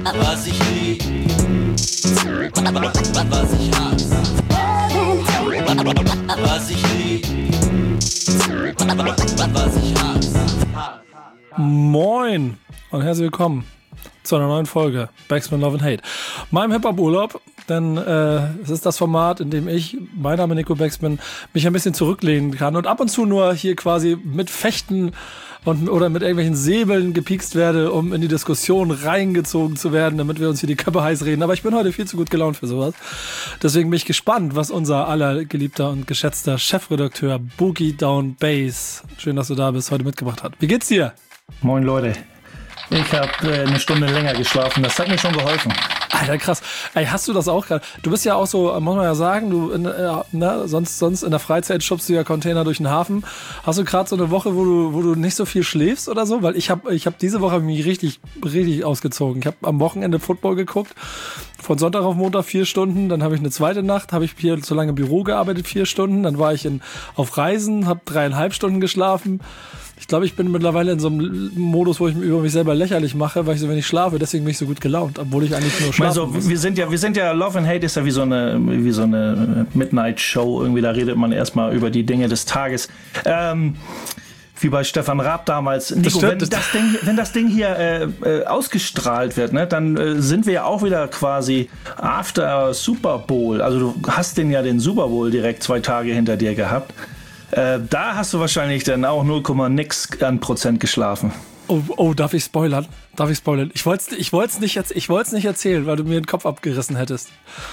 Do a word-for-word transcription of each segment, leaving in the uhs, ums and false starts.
Was ich lieb, was ich hasse. Was ich lieb, was ich hasse. Moin und herzlich willkommen zu einer neuen Folge Backspin Love and Hate. Meinem Hip-Hop-Urlaub, denn äh, es ist das Format, in dem ich, mein Name Nico Backspin, mich ein bisschen zurücklehnen kann und ab und zu nur hier quasi mit Fechten und oder mit irgendwelchen Säbeln gepiekst werde, um in die Diskussion reingezogen zu werden, damit wir uns hier die Köpfe heiß reden. Aber ich bin heute viel zu gut gelaunt für sowas. Deswegen bin ich gespannt, was unser aller geliebter und geschätzter Chefredakteur Boogie Down Bass, schön, dass du da bist, heute mitgebracht hat. Wie geht's dir? Moin Leute, ich habe äh, eine Stunde länger geschlafen, das hat mir schon geholfen. Alter, krass. Ey, hast du das auch gerade? Du bist ja auch so, muss man ja sagen, du in, äh, ne, sonst, sonst in der Freizeit schubst du ja Container durch den Hafen. Hast du gerade so eine Woche, wo du, wo du nicht so viel schläfst oder so? Weil ich habe ich hab diese Woche mich richtig, richtig ausgezogen. Ich habe am Wochenende Football geguckt. Von Sonntag auf Montag vier Stunden, dann habe ich eine zweite Nacht, habe ich hier so lange im Büro gearbeitet, vier Stunden, dann war ich in, auf Reisen, habe dreieinhalb Stunden geschlafen. Ich glaube, ich bin mittlerweile in so einem Modus, wo ich mich über mich selber lächerlich mache, weil ich so wenig schlafe, deswegen bin ich so gut gelaunt, obwohl ich eigentlich nur schlafen also, muss. Wir sind ja, wir sind ja, Love and Hate ist ja wie so eine, wie so eine Midnight-Show, irgendwie, da redet man erstmal über die Dinge des Tages. Ähm, Wie bei Stefan Raab damals. Nico, wenn das, Ding, wenn das Ding hier äh, äh, ausgestrahlt wird, ne, dann äh, sind wir ja auch wieder quasi after Super Bowl. Also du hast den ja den Super Bowl direkt zwei Tage hinter dir gehabt. Äh, da hast du wahrscheinlich dann auch null Komma nix an Prozent geschlafen. Oh, oh, darf ich spoilern? Darf ich spoilern? Ich wollte es ich wollt's nicht, ich wollt's nicht erzählen, weil du mir den Kopf abgerissen hättest.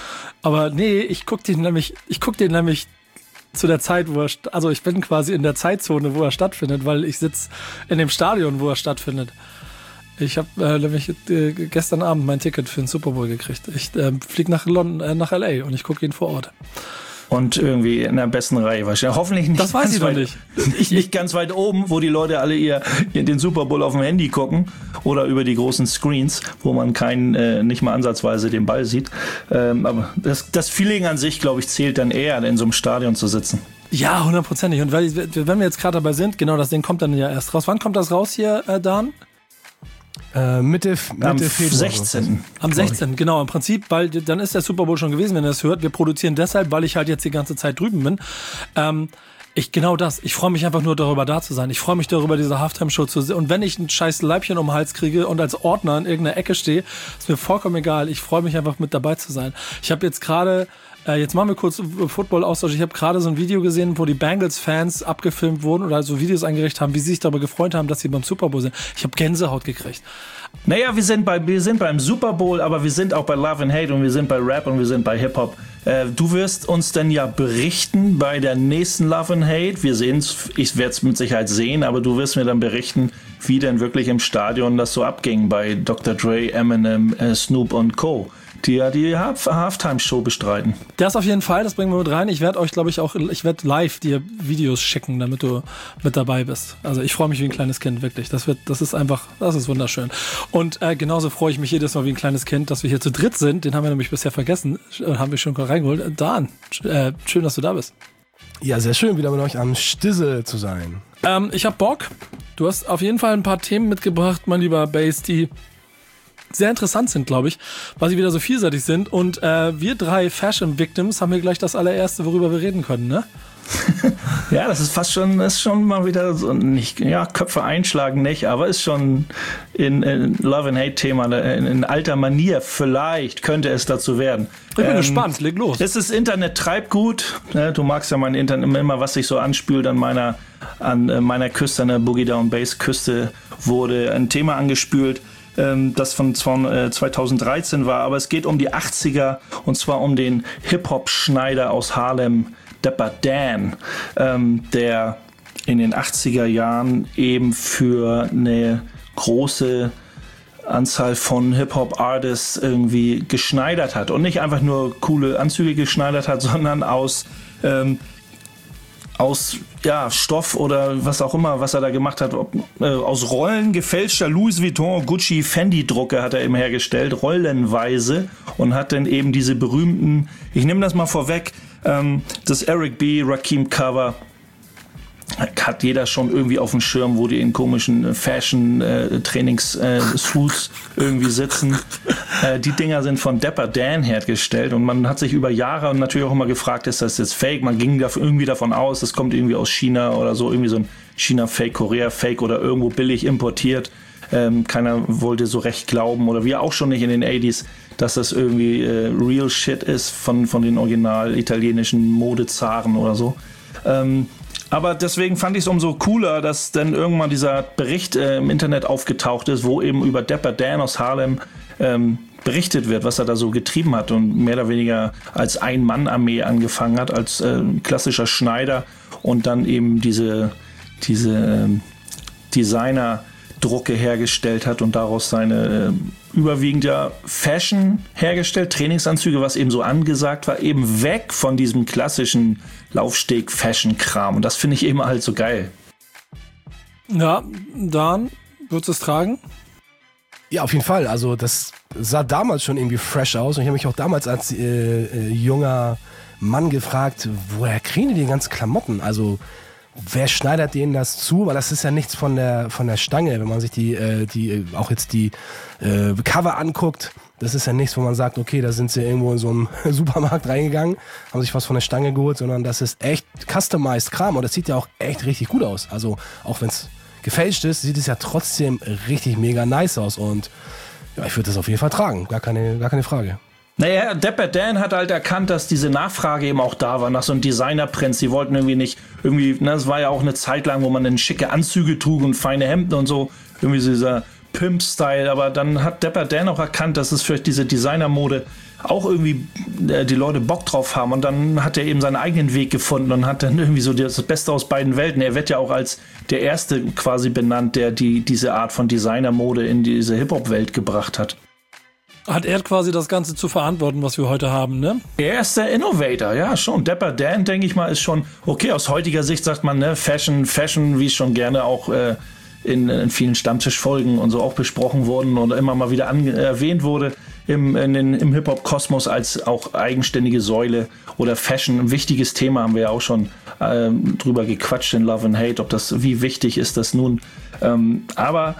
Aber nee, ich guck den nämlich, ich guck den nämlich zu der Zeit, wo er, also ich bin quasi in der Zeitzone, wo er stattfindet, weil ich sitze in dem Stadion, wo er stattfindet. Ich habe äh, nämlich äh, gestern Abend mein Ticket für den Super Bowl gekriegt. Ich äh, fliege nach London, äh, nach L A und ich gucke ihn vor Ort. Und irgendwie in der besten Reihe wahrscheinlich. Hoffentlich nicht. Das weiß ich noch nicht. nicht. Nicht ganz weit oben, wo die Leute alle ihr, ihr den Super Bowl auf dem Handy gucken oder über die großen Screens, wo man keinen, äh, nicht mal ansatzweise den Ball sieht. Ähm, aber das, das Feeling an sich, glaube ich, zählt dann eher, in so einem Stadion zu sitzen. Ja, hundertprozentig. Und weil, wenn wir jetzt gerade dabei sind, genau, das Ding kommt dann ja erst raus. Wann kommt das raus hier, äh, Dan? Äh, Mitte, Mitte Am Februar. sechzehnten Am sechzehnten, genau, im Prinzip, weil dann ist der Super Bowl schon gewesen, wenn ihr das hört. Wir produzieren deshalb, weil ich halt jetzt die ganze Zeit drüben bin. Ähm, ich, genau das. Ich freue mich einfach nur darüber, da zu sein. Ich freue mich darüber, diese Halftime-Show zu sehen. Und wenn ich ein scheiß Leibchen um den Hals kriege und als Ordner in irgendeiner Ecke stehe, ist mir vollkommen egal. Ich freue mich einfach mit dabei zu sein. Ich habe jetzt gerade Jetzt machen wir kurz Football-Austausch. Ich habe gerade so ein Video gesehen, wo die Bengals-Fans abgefilmt wurden oder so Videos eingerichtet haben, wie sie sich darüber gefreut haben, dass sie beim Super Bowl sind. Ich habe Gänsehaut gekriegt. Naja, wir sind, bei, wir sind beim Super Bowl, aber wir sind auch bei Love and Hate und wir sind bei Rap und wir sind bei Hip-Hop. Äh, du wirst uns dann ja berichten bei der nächsten Love and Hate. Wir sehen es, ich werde es mit Sicherheit sehen, aber du wirst mir dann berichten, wie denn wirklich im Stadion das so abging bei Doktor Dre, Eminem, äh, Snoop und Co., die ja die Halftime-Show bestreiten. Das auf jeden Fall, das bringen wir mit rein. Ich werde euch, glaube ich, auch, ich werde live dir Videos schicken, damit du mit dabei bist. Also ich freue mich wie ein kleines Kind, wirklich. Das wird, das ist einfach, das ist wunderschön. Und äh, genauso freue ich mich jedes Mal wie ein kleines Kind, dass wir hier zu dritt sind. Den haben wir nämlich bisher vergessen. Haben wir schon reingeholt. Dan, äh, schön, dass du da bist. Ja, sehr schön, wieder mit euch am Stissel zu sein. Ähm, ich habe Bock. Du hast auf jeden Fall ein paar Themen mitgebracht, mein lieber Bass, die sehr interessant sind, glaube ich, weil sie wieder so vielseitig sind. Und äh, wir drei Fashion Victims haben hier gleich das allererste, worüber wir reden können, ne? Ja, das ist fast schon, ist schon mal wieder so, nicht, ja, Köpfe einschlagen nicht, aber ist schon in, in Love and Hate Thema, in, in alter Manier, vielleicht könnte es dazu werden. Ich bin ähm, gespannt, leg los. Es ist Internet Treibgut, ne? Du magst ja mein Internet immer, was sich so anspült an meiner, an meiner Küste, an der Boogie Down Bass Küste wurde ein Thema angespült, das von zweitausenddreizehn war, aber es geht um die achtziger und zwar um den Hip-Hop-Schneider aus Harlem, Dapper Dan, ähm, der in den achtziger Jahren eben für eine große Anzahl von Hip-Hop-Artists irgendwie geschneidert hat und nicht einfach nur coole Anzüge geschneidert hat, sondern aus ähm, aus ja, Stoff oder was auch immer, was er da gemacht hat, ob, äh, aus Rollen gefälschter Louis Vuitton, Gucci, Fendi-Drucke hat er eben hergestellt, rollenweise, und hat dann eben diese berühmten, ich nehme das mal vorweg, ähm, das Eric B. Rakim Cover hat jeder schon irgendwie auf dem Schirm, wo die in komischen Fashion-Trainings-Suits irgendwie sitzen. Äh, die Dinger sind von Dapper Dan hergestellt und man hat sich über Jahre und natürlich auch immer gefragt, ist das jetzt Fake? Man ging da irgendwie davon aus, das kommt irgendwie aus China oder so, irgendwie so ein China-Fake, Korea-Fake oder irgendwo billig importiert. Ähm, keiner wollte so recht glauben oder wir auch schon nicht in den achtziger, dass das irgendwie äh, real shit ist von, von den original italienischen Modezaren oder so. Ähm, aber deswegen fand ich es umso cooler, dass dann irgendwann dieser Bericht äh, im Internet aufgetaucht ist, wo eben über Dapper Dan aus Harlem ähm, berichtet wird, was er da so getrieben hat und mehr oder weniger als Ein-Mann-Armee angefangen hat, als äh, klassischer Schneider und dann eben diese, diese äh, Designer Drucke hergestellt hat und daraus seine äh, überwiegend ja Fashion hergestellt, Trainingsanzüge, was eben so angesagt war, eben weg von diesem klassischen Laufsteg-Fashion-Kram. Und das finde ich eben halt so geil. Ja, Dan, würdest du es tragen? Ja, auf jeden Fall. Also das sah damals schon irgendwie fresh aus und ich habe mich auch damals als äh, äh, junger Mann gefragt, woher kriegen die die ganzen Klamotten? Also wer schneidert denen das zu? Weil das ist ja nichts von der von der Stange, wenn man sich die, äh, die auch jetzt die äh, Cover anguckt. Das ist ja nichts, wo man sagt, okay, da sind sie irgendwo in so einen Supermarkt reingegangen, haben sich was von der Stange geholt, sondern das ist echt customized Kram und das sieht ja auch echt richtig gut aus. Also auch wenn es gefälscht ist, sieht es ja trotzdem richtig mega nice aus und ja, ich würde das auf jeden Fall tragen, gar keine, gar keine Frage. Naja, Dapper Dan hat halt erkannt, dass diese Nachfrage eben auch da war nach so einem Designer-Prinz. Die wollten irgendwie nicht, irgendwie, ne, es war ja auch eine Zeit lang, wo man dann schicke Anzüge trug und feine Hemden und so, irgendwie so dieser Pimp-Style. Aber dann hat Dapper Dan auch erkannt, dass es für diese Designer-Mode auch irgendwie äh, die Leute Bock drauf haben. Und dann hat er eben seinen eigenen Weg gefunden und hat dann irgendwie so das Beste aus beiden Welten. Er wird ja auch als der Erste quasi benannt, der die, diese Art von Designer-Mode in diese Hip-Hop-Welt gebracht hat. Hat er quasi das Ganze zu verantworten, was wir heute haben, ne? Er ist der Innovator, ja, schon. Dapper Dan, denke ich mal, ist schon, okay, aus heutiger Sicht sagt man, ne, Fashion, Fashion, wie es schon gerne auch äh, in, in vielen Stammtischfolgen und so auch besprochen wurden und immer mal wieder an, erwähnt wurde im, in den, im Hip-Hop-Kosmos als auch eigenständige Säule oder Fashion. Ein wichtiges Thema, haben wir ja auch schon äh, drüber gequatscht in Love and Hate, ob das, wie wichtig ist das nun. Ähm, aber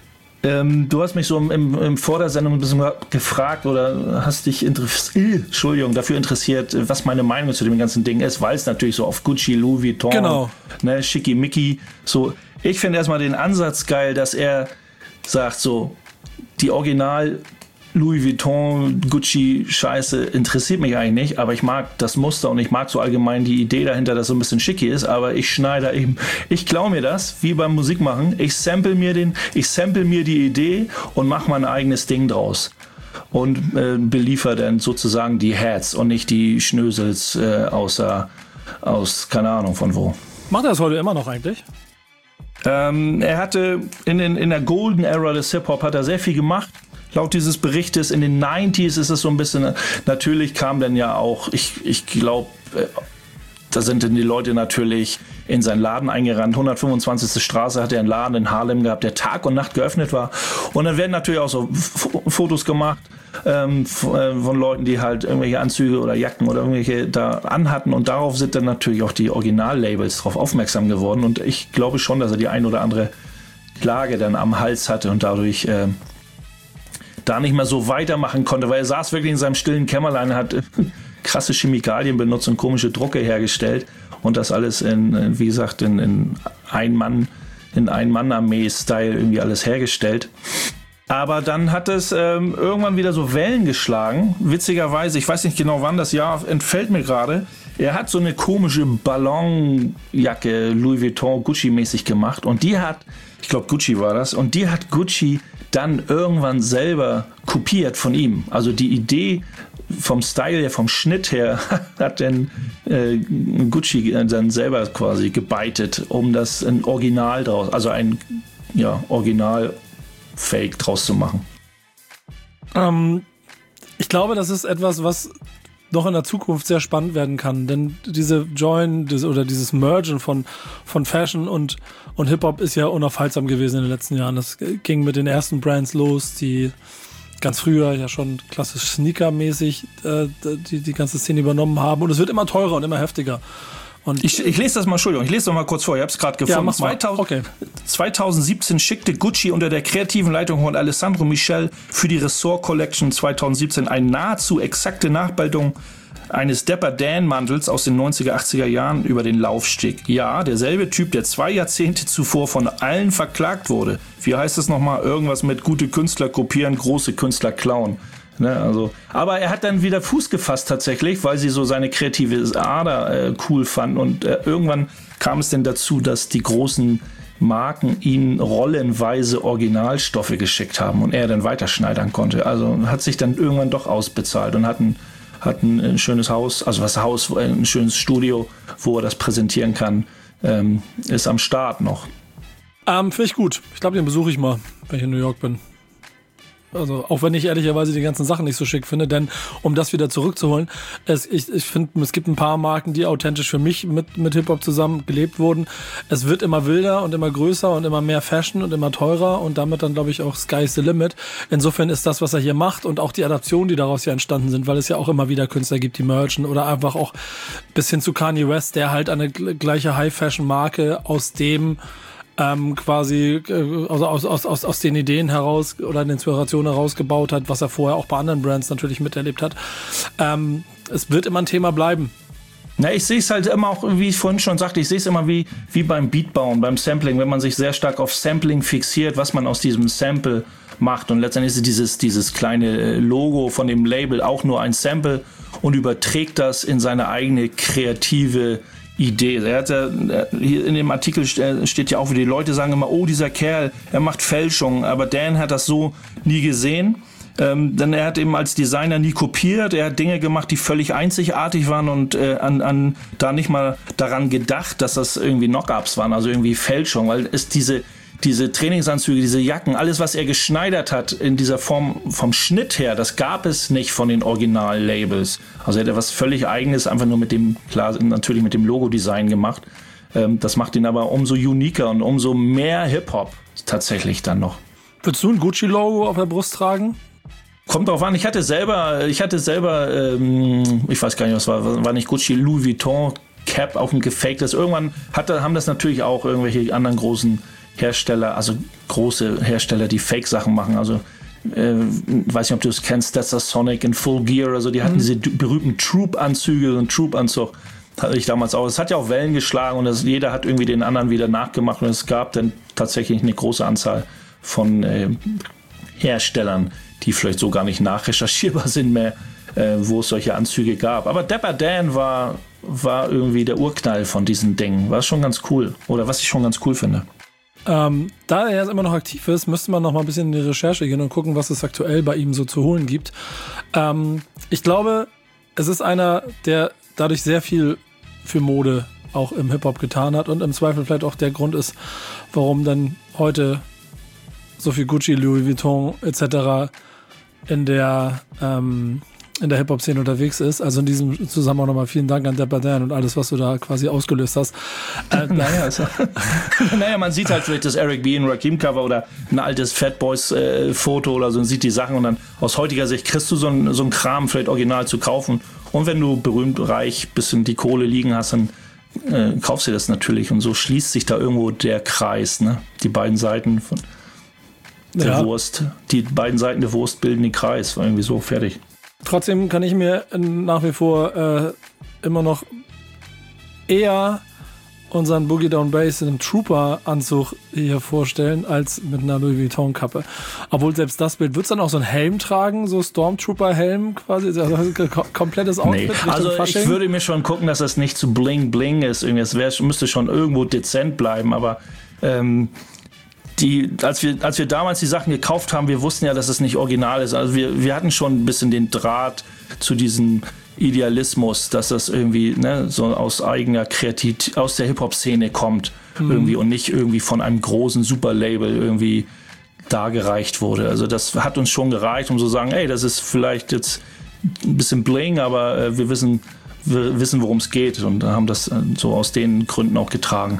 Ähm, du hast mich so im, im, im vor der Sendung ein bisschen gefragt oder hast dich interessiert, Entschuldigung, dafür interessiert, was meine Meinung zu dem ganzen Ding ist, weil es natürlich so auf Gucci, Louis Vuitton, genau, ne, Schickimicki, so. Ich finde erstmal den Ansatz geil, dass er sagt so, die Original Louis Vuitton, Gucci Scheiße interessiert mich eigentlich nicht, aber ich mag das Muster und ich mag so allgemein die Idee dahinter, dass so ein bisschen schicki ist, aber ich schneide eben, ich klaue mir das, wie beim Musikmachen, ich sample mir den, ich sample mir die Idee und mache mein eigenes Ding draus und äh, beliefer dann sozusagen die Hats und nicht die Schnösels äh, außer, aus, keine Ahnung von wo. Macht er das heute immer noch eigentlich? Ähm, er hatte in, den, in der Golden Era des Hip-Hop hat er sehr viel gemacht. Laut dieses Berichtes in den neunziger ist es so ein bisschen, natürlich kam dann ja auch, ich, ich glaube, da sind dann die Leute natürlich in seinen Laden eingerannt. hundertfünfundzwanzigste Straße hat er einen Laden in Harlem gehabt, der Tag und Nacht geöffnet war. Und dann werden natürlich auch so F- Fotos gemacht ähm, von Leuten, die halt irgendwelche Anzüge oder Jacken oder irgendwelche da anhatten. Und darauf sind dann natürlich auch die Originallabels drauf aufmerksam geworden. Und ich glaube schon, dass er die ein oder andere Klage dann am Hals hatte und dadurch äh, da nicht mehr so weitermachen konnte, weil er saß wirklich in seinem stillen Kämmerlein, hat krasse Chemikalien benutzt und komische Drucke hergestellt und das alles in, wie gesagt, in, in Ein-Mann, in Ein-Mann-Armee-Style irgendwie alles hergestellt. Aber dann hat es ähm, irgendwann wieder so Wellen geschlagen. Witzigerweise, ich weiß nicht genau wann, das Jahr entfällt mir gerade. Er hat so eine komische Ballonjacke, Louis Vuitton, Gucci-mäßig gemacht und die hat, ich glaube Gucci war das, und die hat Gucci dann irgendwann selber kopiert von ihm. Also die Idee vom Style her, vom Schnitt her, hat dann äh, Gucci dann selber quasi gebeitet, um das ein Original draus, also ein ja, Original-Fake draus zu machen. Ähm, ich glaube, das ist etwas, was noch in der Zukunft sehr spannend werden kann, denn diese Join diese, oder dieses Mergen von, von Fashion und, und Hip-Hop ist ja unaufhaltsam gewesen in den letzten Jahren. Das ging mit den ersten Brands los, die ganz früher ja schon klassisch Sneaker-mäßig äh, die, die ganze Szene übernommen haben und es wird immer teurer und immer heftiger. Und Ich, ich lese das mal, Entschuldigung, ich lese das mal kurz vor, ich habe es gerade gefunden. Ja, mach mal. zweitausend, Okay. zweitausendsiebzehn schickte Gucci unter der kreativen Leitung von Alessandro Michel für die Ressort Collection zweitausendsiebzehn eine nahezu exakte Nachbildung eines Dapper Dan-Mantels aus den neunziger, achtziger Jahren über den Laufsteg. Ja, derselbe Typ, der zwei Jahrzehnte zuvor von allen verklagt wurde. Wie heißt es nochmal? Irgendwas mit gute Künstler kopieren, große Künstler klauen. Ne, also, aber er hat dann wieder Fuß gefasst tatsächlich, weil sie so seine kreative Ader äh, cool fanden. Und äh, irgendwann kam es denn dazu, dass die großen Marken ihm rollenweise Originalstoffe geschickt haben und er dann weiterschneidern konnte. Also hat sich dann irgendwann doch ausbezahlt und hat ein, hat ein schönes Haus, also was Haus, ein schönes Studio, wo er das präsentieren kann, ähm, ist am Start noch. Ähm, finde ich gut. Ich glaube, den besuche ich mal, wenn ich in New York bin. Also auch wenn ich ehrlicherweise die ganzen Sachen nicht so schick finde, denn um das wieder zurückzuholen, es, ich, ich finde, es gibt ein paar Marken, die authentisch für mich mit, mit Hip-Hop zusammen gelebt wurden. Es wird immer wilder und immer größer und immer mehr Fashion und immer teurer und damit dann, glaube ich, auch Sky's the Limit. Insofern ist das, was er hier macht und auch die Adaptionen, die daraus ja entstanden sind, weil es ja auch immer wieder Künstler gibt, die merchen oder einfach auch bis hin zu Kanye West, der halt eine gleiche High-Fashion-Marke aus dem Ähm, quasi äh, also aus, aus, aus, aus den Ideen heraus oder eine Inspiration herausgebaut hat, was er vorher auch bei anderen Brands natürlich miterlebt hat. Ähm, es wird immer ein Thema bleiben. Na, ich sehe es halt immer auch, wie ich vorhin schon sagte, ich sehe es immer wie, wie beim Beatbauen, beim Sampling, wenn man sich sehr stark auf Sampling fixiert, was man aus diesem Sample macht. Und letztendlich ist dieses, dieses kleine Logo von dem Label auch nur ein Sample und überträgt das in seine eigene kreative Idee. Er hat ja, hier in dem Artikel steht ja auch, wie die Leute sagen immer, oh, dieser Kerl, er macht Fälschungen, aber Dan hat das so nie gesehen. Ähm, denn er hat eben als Designer nie kopiert, er hat Dinge gemacht, die völlig einzigartig waren und äh, an, an da nicht mal daran gedacht, dass das irgendwie Knock-ups waren, also irgendwie Fälschung, weil es diese diese Trainingsanzüge, diese Jacken, alles, was er geschneidert hat in dieser Form vom Schnitt her, das gab es nicht von den Original-Labels. Also er hat was völlig Eigenes, einfach nur mit dem, klar, natürlich mit dem Logo-Design gemacht. Ähm, das macht ihn aber umso uniker und umso mehr Hip-Hop tatsächlich dann noch. Würdest du ein Gucci-Logo auf der Brust tragen? Kommt drauf an, ich hatte selber, ich hatte selber, ähm, ich weiß gar nicht, was war, war nicht Gucci, Louis Vuitton Cap, auch ein gefaktes. Irgendwann hatte, haben das natürlich auch irgendwelche anderen großen Hersteller, also große Hersteller, die Fake-Sachen machen. Also, äh, weiß nicht, ob du es kennst, Sonic in Full Gear, also die hatten mhm. diese berühmten Troop-Anzüge und Troop-Anzug hatte ich damals auch. Es hat ja auch Wellen geschlagen und das, jeder hat irgendwie den anderen wieder nachgemacht und es gab dann tatsächlich eine große Anzahl von äh, Herstellern, die vielleicht so gar nicht nachrecherchierbar sind mehr, äh, wo es solche Anzüge gab. Aber Dapper Dan war, war irgendwie der Urknall von diesen Dingen. War schon ganz cool. Oder was ich schon ganz cool finde. Ähm, da er jetzt immer noch aktiv ist, müsste man noch mal ein bisschen in die Recherche gehen und gucken, was es aktuell bei ihm so zu holen gibt. Ähm, ich glaube, es ist einer, der dadurch sehr viel für Mode auch im Hip-Hop getan hat und im Zweifel vielleicht auch der Grund ist, warum dann heute so viel Gucci, Louis Vuitton et cetera in der ähm, in der Hip-Hop-Szene unterwegs ist. Also in diesem Zusammenhang nochmal vielen Dank an Dapper Dan und alles, was du da quasi ausgelöst hast. Äh, naja, also, naja, man sieht halt vielleicht das Eric B. und Rakim-Cover oder ein altes Fat Boys-Foto äh, oder so und sieht die Sachen und dann aus heutiger Sicht kriegst du so ein, so ein Kram vielleicht original zu kaufen. Und wenn du berühmt, reich, bisschen die Kohle liegen hast, dann äh, kaufst du das natürlich. Und so schließt sich da irgendwo der Kreis, ne? Die beiden Seiten von der ja. Wurst, die beiden Seiten der Wurst bilden den Kreis. War irgendwie so fertig. Trotzdem kann ich mir nach wie vor äh, immer noch eher unseren Boogie Down Bass in einem Trooper-Anzug hier vorstellen, als mit einer Louis Vuitton-Kappe. Obwohl selbst das Bild, würdest du dann auch so einen Helm tragen, so Stormtrooper-Helm quasi, also komplettes Outfit? Nee. Also ich würde mir schon gucken, dass das nicht zu bling-bling ist. Irgendwie. Es wär, müsste schon irgendwo dezent bleiben, aber ähm, Die, als wir, als wir damals die Sachen gekauft haben, wir wussten ja, dass es nicht original ist. Also wir, wir hatten schon ein bisschen den Draht zu diesem Idealismus, dass das irgendwie ne, so aus eigener Kreativität, aus der Hip-Hop-Szene kommt mhm. irgendwie und nicht irgendwie von einem großen Superlabel irgendwie dargereicht wurde. Also das hat uns schon gereicht, um so zu sagen, ey, das ist vielleicht jetzt ein bisschen Bling, aber äh, wir wissen, wir wissen, worum es geht und haben das äh, so aus den Gründen auch getragen.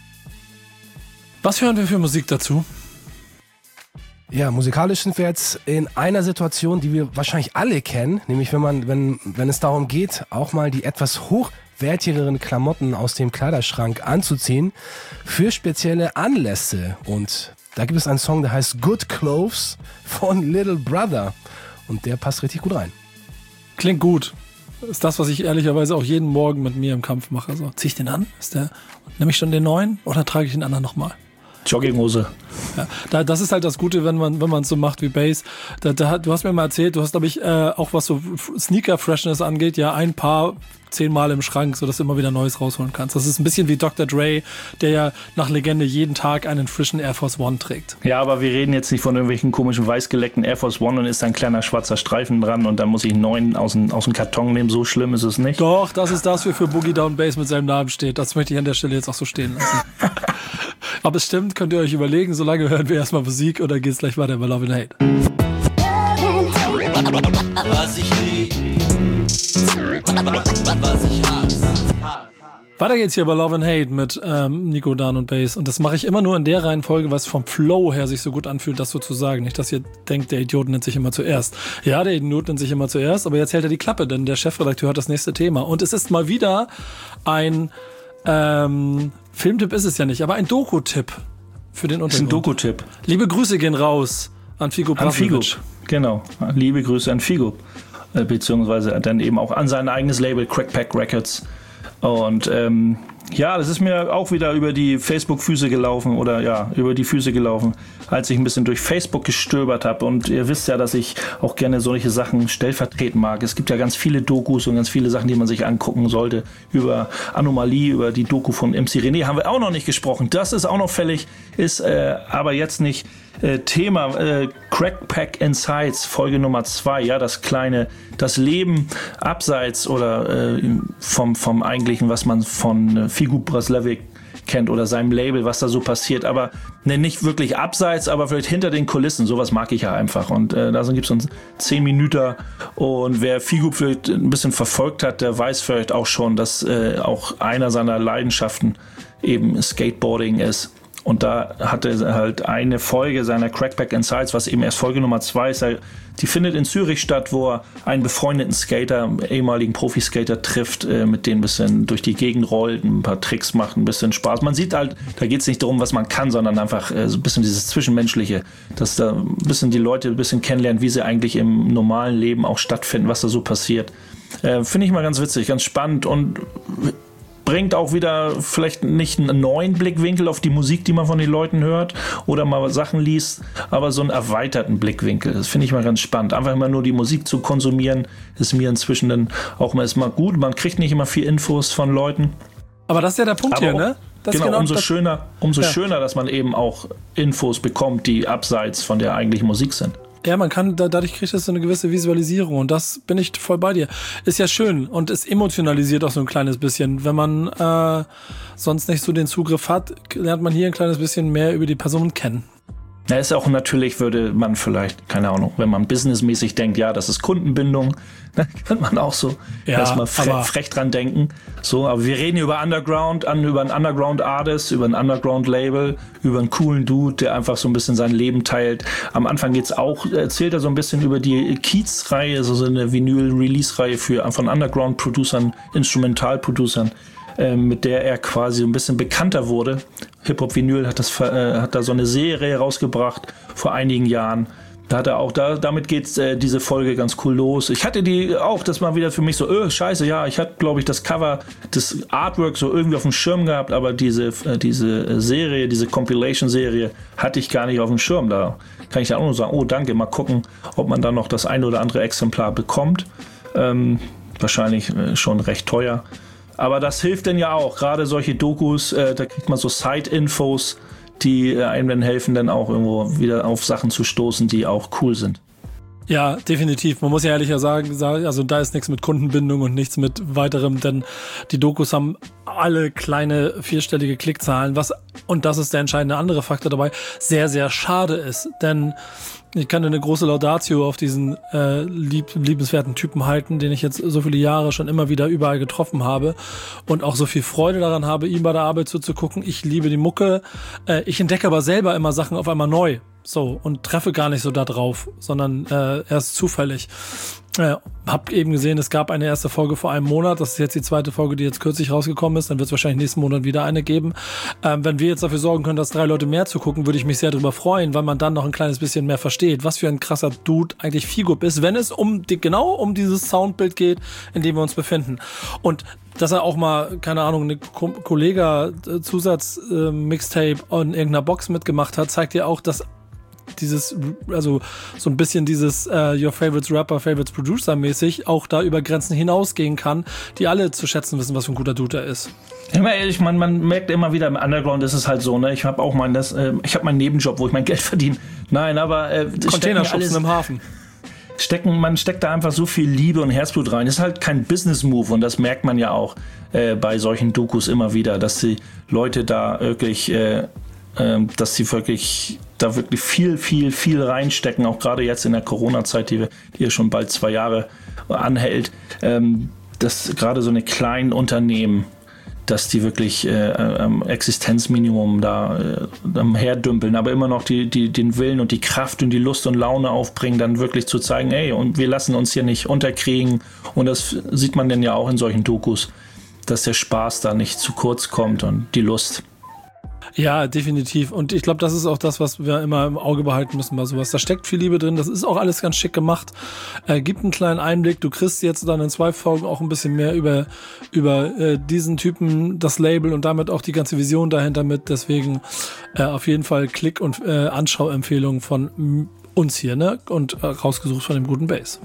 Was hören wir für Musik dazu? Ja, musikalisch sind wir jetzt in einer Situation, die wir wahrscheinlich alle kennen, nämlich wenn man, wenn, wenn es darum geht, auch mal die etwas wertigeren Klamotten aus dem Kleiderschrank anzuziehen für spezielle Anlässe. Und da gibt es einen Song, der heißt Good Clothes von Little Brother. Und der passt richtig gut rein. Klingt gut. Ist das, was ich ehrlicherweise auch jeden Morgen mit mir im Kampf mache. So, zieh ich den an? Ist der, nehme ich schon den neuen oder trage ich den anderen nochmal? Jogginghose. Ja, da, das ist halt das Gute, wenn man wenn man es so macht wie Bass. Da, da, du hast mir mal erzählt, du hast, glaube ich, äh, auch was so Sneaker-Freshness angeht, ja ein Paar zehnmal im Schrank, sodass du immer wieder Neues rausholen kannst. Das ist ein bisschen wie Doktor Dre, der ja nach Legende jeden Tag einen frischen Air Force One trägt. Ja, aber wir reden jetzt nicht von irgendwelchen komischen weißgeleckten Air Force One und ist da ein kleiner schwarzer Streifen dran und dann muss ich einen neuen aus dem, aus dem Karton nehmen. So schlimm ist es nicht. Doch, das ist das, wofür Boogie Down Bass mit seinem Namen steht. Das möchte ich an der Stelle jetzt auch so stehen lassen. Aber es stimmt, könnt ihr euch überlegen, solange hören wir erstmal Musik und dann geht's gleich weiter bei Love and Hate. Was ich lieb, was ich hasse. Weiter geht's hier bei Love and Hate mit ähm, Nico, Dan und Bass. Und das mache ich immer nur in der Reihenfolge, was vom Flow her sich so gut anfühlt, das so zu sagen. Nicht, dass ihr denkt, der Idiot nennt sich immer zuerst. Ja, der Idiot nennt sich immer zuerst, aber jetzt hält er die Klappe, denn der Chefredakteur hat das nächste Thema. Und es ist mal wieder ein ähm, Filmtipp ist es ja nicht, aber ein Doku-Tipp für den Untergrund. Das ist ein Doku-Tipp. Liebe Grüße gehen raus an Figo Brasnovic. An Figo, genau. Liebe Grüße an Figo. Beziehungsweise dann eben auch an sein eigenes Label Crackpack Records. Und ähm, ja, das ist mir auch wieder über die Facebook-Füße gelaufen oder ja, über die Füße gelaufen, als ich ein bisschen durch Facebook gestöbert habe. Und ihr wisst ja, dass ich auch gerne solche Sachen stellvertreten mag. Es gibt ja ganz viele Dokus und ganz viele Sachen, die man sich angucken sollte. Über Anomalie, über die Doku von M C René haben wir auch noch nicht gesprochen. Das ist auch noch fällig, ist äh, aber jetzt nicht äh, Thema. Äh, Crackpack Insights, Folge Nummer zwei, ja, das kleine, das Leben abseits oder äh, vom, vom eigentlichen, was man von äh, Figo Brasnovic kennt oder seinem Label, was da so passiert, aber ne, nicht wirklich abseits, aber vielleicht hinter den Kulissen, sowas mag ich ja einfach und äh, da gibt es uns zehn Minuten und wer Figo vielleicht ein bisschen verfolgt hat, der weiß vielleicht auch schon, dass äh, auch einer seiner Leidenschaften eben Skateboarding ist. Und da hatte er halt eine Folge seiner Crackpack Insights, was eben erst Folge Nummer zwei ist. Die findet in Zürich statt, wo er einen befreundeten Skater, ehemaligen Profiskater trifft, mit dem ein bisschen durch die Gegend rollt, ein paar Tricks macht, ein bisschen Spaß. Man sieht halt, da geht es nicht darum, was man kann, sondern einfach so ein bisschen dieses Zwischenmenschliche, dass da ein bisschen die Leute ein bisschen kennenlernen, wie sie eigentlich im normalen Leben auch stattfinden, was da so passiert. Äh, finde ich mal ganz witzig, ganz spannend und bringt auch wieder vielleicht nicht einen neuen Blickwinkel auf die Musik, die man von den Leuten hört oder mal Sachen liest, aber so einen erweiterten Blickwinkel. Das finde ich mal ganz spannend. Einfach immer nur die Musik zu konsumieren, ist mir inzwischen dann auch mal, ist mal gut. Man kriegt nicht immer viel Infos von Leuten. Aber das ist ja der Punkt aber hier, auch, ne? Das genau, genau, umso das, schöner, umso ja. schöner, dass man eben auch Infos bekommt, die abseits von der eigentlichen Musik sind. Ja, man kann, da, dadurch kriegt es so eine gewisse Visualisierung und das bin ich voll bei dir. Ist ja schön und es emotionalisiert auch so ein kleines bisschen. Wenn man äh, sonst nicht so den Zugriff hat, lernt man hier ein kleines bisschen mehr über die Person kennen. Ja, ist auch natürlich, würde man vielleicht, keine Ahnung, wenn man businessmäßig denkt, ja, das ist Kundenbindung, dann kann man auch so ja, erstmal fre- frech dran denken. So, aber wir reden über Underground, an, über einen Underground-Artist, über ein Underground-Label, über einen coolen Dude, der einfach so ein bisschen sein Leben teilt. Am Anfang geht's auch, erzählt er so ein bisschen über die Keats-Reihe, so eine Vinyl-Release-Reihe für, von Underground-Producern, Instrumental-Producern, mit der er quasi ein bisschen bekannter wurde. Hip-Hop-Vinyl hat, das, äh, hat da so eine Serie rausgebracht vor einigen Jahren. Da hat er auch, da, damit geht äh, diese Folge ganz cool los. Ich hatte die auch, das mal wieder für mich so, öh, scheiße, ja, ich hatte, glaube ich, das Cover, das Artwork so irgendwie auf dem Schirm gehabt, aber diese, äh, diese Serie, diese Compilation-Serie hatte ich gar nicht auf dem Schirm. Da kann ich dann auch nur sagen, oh, danke, mal gucken, ob man dann noch das ein oder andere Exemplar bekommt. Ähm, wahrscheinlich äh, schon recht teuer. Aber das hilft denn ja auch, gerade solche Dokus, äh, da kriegt man so Side-Infos, die äh, einem dann helfen, dann auch irgendwo wieder auf Sachen zu stoßen, die auch cool sind. Ja, definitiv. Man muss ja ehrlich sagen, also da ist nichts mit Kundenbindung und nichts mit weiterem, denn die Dokus haben alle kleine vierstellige Klickzahlen, was, und das ist der entscheidende andere Faktor dabei, sehr, sehr schade ist. Denn ich kann eine große Laudatio auf diesen äh, lieb, liebenswerten Typen halten, den ich jetzt so viele Jahre schon immer wieder überall getroffen habe und auch so viel Freude daran habe, ihm bei der Arbeit zuzugucken. Ich liebe die Mucke. Äh, ich entdecke aber selber immer Sachen auf einmal neu. so und treffe gar nicht so da drauf, sondern äh, erst zufällig. Äh, hab eben gesehen, es gab eine erste Folge vor einem Monat, das ist jetzt die zweite Folge, die jetzt kürzlich rausgekommen ist, dann wird es wahrscheinlich nächsten Monat wieder eine geben. Ähm, wenn wir jetzt dafür sorgen können, dass drei Leute mehr zu gucken, würde ich mich sehr darüber freuen, weil man dann noch ein kleines bisschen mehr versteht, was für ein krasser Dude eigentlich Figup ist, wenn es um die, genau um dieses Soundbild geht, in dem wir uns befinden. Und dass er auch mal, keine Ahnung, eine Kollega-Zusatz-Mixtape in irgendeiner Box mitgemacht hat, zeigt ja auch, dass dieses, also so ein bisschen dieses uh, Your Favorites Rapper, Favorites Producer mäßig auch da über Grenzen hinausgehen kann, die alle zu schätzen wissen, was für ein guter Dude er ist. Immer ehrlich, man, man merkt immer wieder im Underground ist es halt so, ne? Ich habe auch mein, das, äh, ich habe meinen Nebenjob, wo ich mein Geld verdiene. Nein, aber äh, Containerschubsen im Hafen. Stecken, man steckt da einfach so viel Liebe und Herzblut rein. Das ist halt kein Business-Move und das merkt man ja auch äh, bei solchen Dokus immer wieder, dass die Leute da wirklich, äh, äh, dass sie wirklich da wirklich viel, viel, viel reinstecken, auch gerade jetzt in der Corona-Zeit, die, wir, die ja schon bald zwei Jahre anhält, ähm, dass gerade so eine kleinen Unternehmen, dass die wirklich äh, am Existenzminimum da äh, am herdümpeln, aber immer noch die, die, den Willen und die Kraft und die Lust und Laune aufbringen, dann wirklich zu zeigen, ey, und wir lassen uns hier nicht unterkriegen. Und das sieht man denn ja auch in solchen Dokus, dass der Spaß da nicht zu kurz kommt und die Lust. Ja, definitiv. Und ich glaube, das ist auch das, was wir immer im Auge behalten müssen bei sowas. Da steckt viel Liebe drin. Das ist auch alles ganz schick gemacht. Äh, gibt einen kleinen Einblick. Du kriegst jetzt dann in zwei Folgen auch ein bisschen mehr über, über äh, diesen Typen, das Label und damit auch die ganze Vision dahinter mit. Deswegen äh, auf jeden Fall Klick- und äh, Anschauempfehlungen von uns hier, ne? Und äh, rausgesucht von dem guten Bass.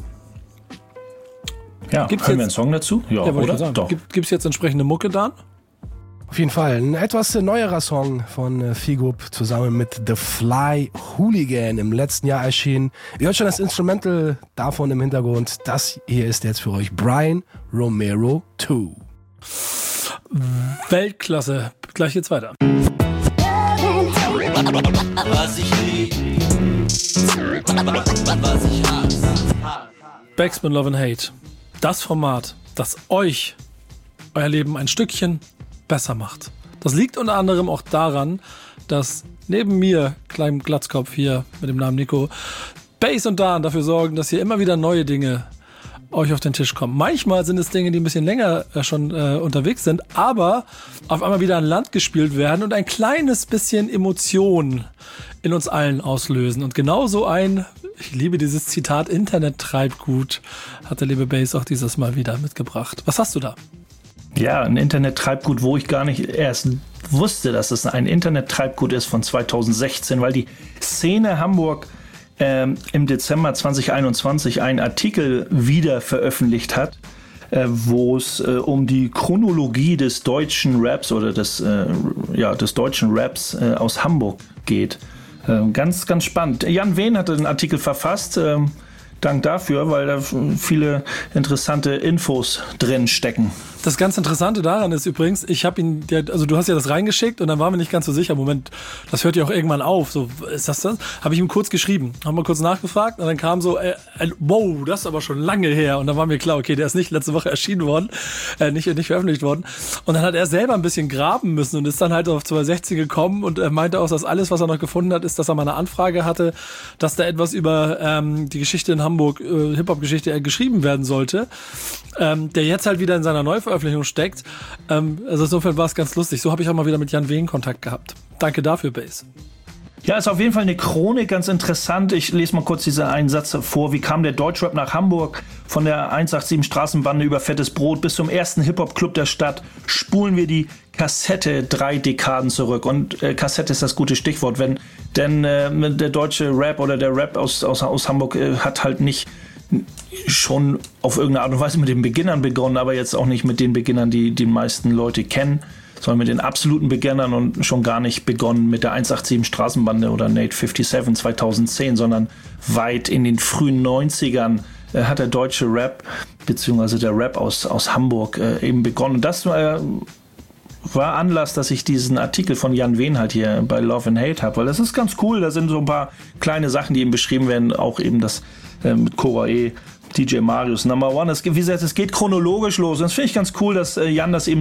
Ja, gibt's hören jetzt, wir einen Song dazu? Ja, ja oder? Sagen. Doch. Gibt, gibt's jetzt entsprechende Mucke, Dan? Auf jeden Fall. Ein etwas neuerer Song von äh, Figup zusammen mit The Fly Hooligan im letzten Jahr erschienen. Ihr hört schon das Instrumental davon im Hintergrund. Das hier ist jetzt für euch Brian Romero zwei. Weltklasse. Gleich geht's weiter. Was ich lieb, was ich hasse. Backspin Love and Hate. Das Format, das euch euer Leben ein Stückchen besser macht. Das liegt unter anderem auch daran, dass neben mir, kleinem Glatzkopf hier mit dem Namen Nico, Bass und Dan dafür sorgen, dass hier immer wieder neue Dinge euch auf den Tisch kommen. Manchmal sind es Dinge, die ein bisschen länger äh, schon äh, unterwegs sind, aber auf einmal wieder an Land gespielt werden und ein kleines bisschen Emotion in uns allen auslösen. Und genauso ein, ich liebe dieses Zitat, Internet-Treibgut, hat der liebe Bass auch dieses Mal wieder mitgebracht. Was hast du da? Ja, ein Internet-Treibgut, wo ich gar nicht erst wusste, dass es ein Internet-Treibgut ist von zweitausendsechzehn, weil die Szene Hamburg ähm, im Dezember zweitausendeinundzwanzig einen Artikel wieder veröffentlicht hat, äh, wo es äh, um die Chronologie des deutschen Raps oder des, äh, ja, des deutschen Raps äh, aus Hamburg geht. Äh, ganz, ganz spannend. Jan Wehn hatte den Artikel verfasst. Äh, Dank dafür, weil da viele interessante Infos drin stecken. Das ganz Interessante daran ist übrigens, ich habe ihn, also du hast ja das reingeschickt und dann waren wir nicht ganz so sicher, Moment, das hört ja auch irgendwann auf, so, ist das das? Habe ich ihm kurz geschrieben, haben wir kurz nachgefragt und dann kam so, äh, äh, wow, das ist aber schon lange her und dann war mir klar, okay, der ist nicht letzte Woche erschienen worden, äh, nicht, nicht veröffentlicht worden und dann hat er selber ein bisschen graben müssen und ist dann halt auf zweitausendsechzehn gekommen und er meinte auch, dass alles, was er noch gefunden hat, ist, dass er mal eine Anfrage hatte, dass da etwas über ähm, die Geschichte in Hamburg, äh, Hip-Hop-Geschichte äh, geschrieben werden sollte, ähm, der jetzt halt wieder in seiner Neuveröffentlichung steckt. Ähm, also insofern war es ganz lustig. So habe ich auch mal wieder mit Jan Wehn Kontakt gehabt. Danke dafür, Bass. Ja, ist auf jeden Fall eine Chronik, ganz interessant. Ich lese mal kurz diesen einen Satz vor. Wie kam der Deutschrap nach Hamburg? Von der hundertsiebenundachtzig Straßenbande über Fettes Brot bis zum ersten Hip-Hop-Club der Stadt spulen wir die Kassette drei Dekaden zurück. Und äh, Kassette ist das gute Stichwort, wenn denn äh, der deutsche Rap oder der Rap aus, aus, aus Hamburg äh, hat halt nicht schon auf irgendeine Art und Weise mit den Beginnern begonnen, aber jetzt auch nicht mit den Beginnern, die die meisten Leute kennen, sondern mit den absoluten Beginnern und schon gar nicht begonnen mit der hundertsiebenundachtzig Straßenbande oder Nate siebenundfünfzig zweitausendzehn, sondern weit in den frühen neunzigern äh, hat der deutsche Rap, beziehungsweise der Rap aus, aus Hamburg äh, eben begonnen. Und das äh, war Anlass, dass ich diesen Artikel von Jan Wehn halt hier bei Love and Hate habe, weil das ist ganz cool, da sind so ein paar kleine Sachen, die eben beschrieben werden, auch eben das äh, mit Cora E., D J Marius, Number One. Es, wie gesagt, es geht chronologisch los und das finde ich ganz cool, dass äh, Jan das eben so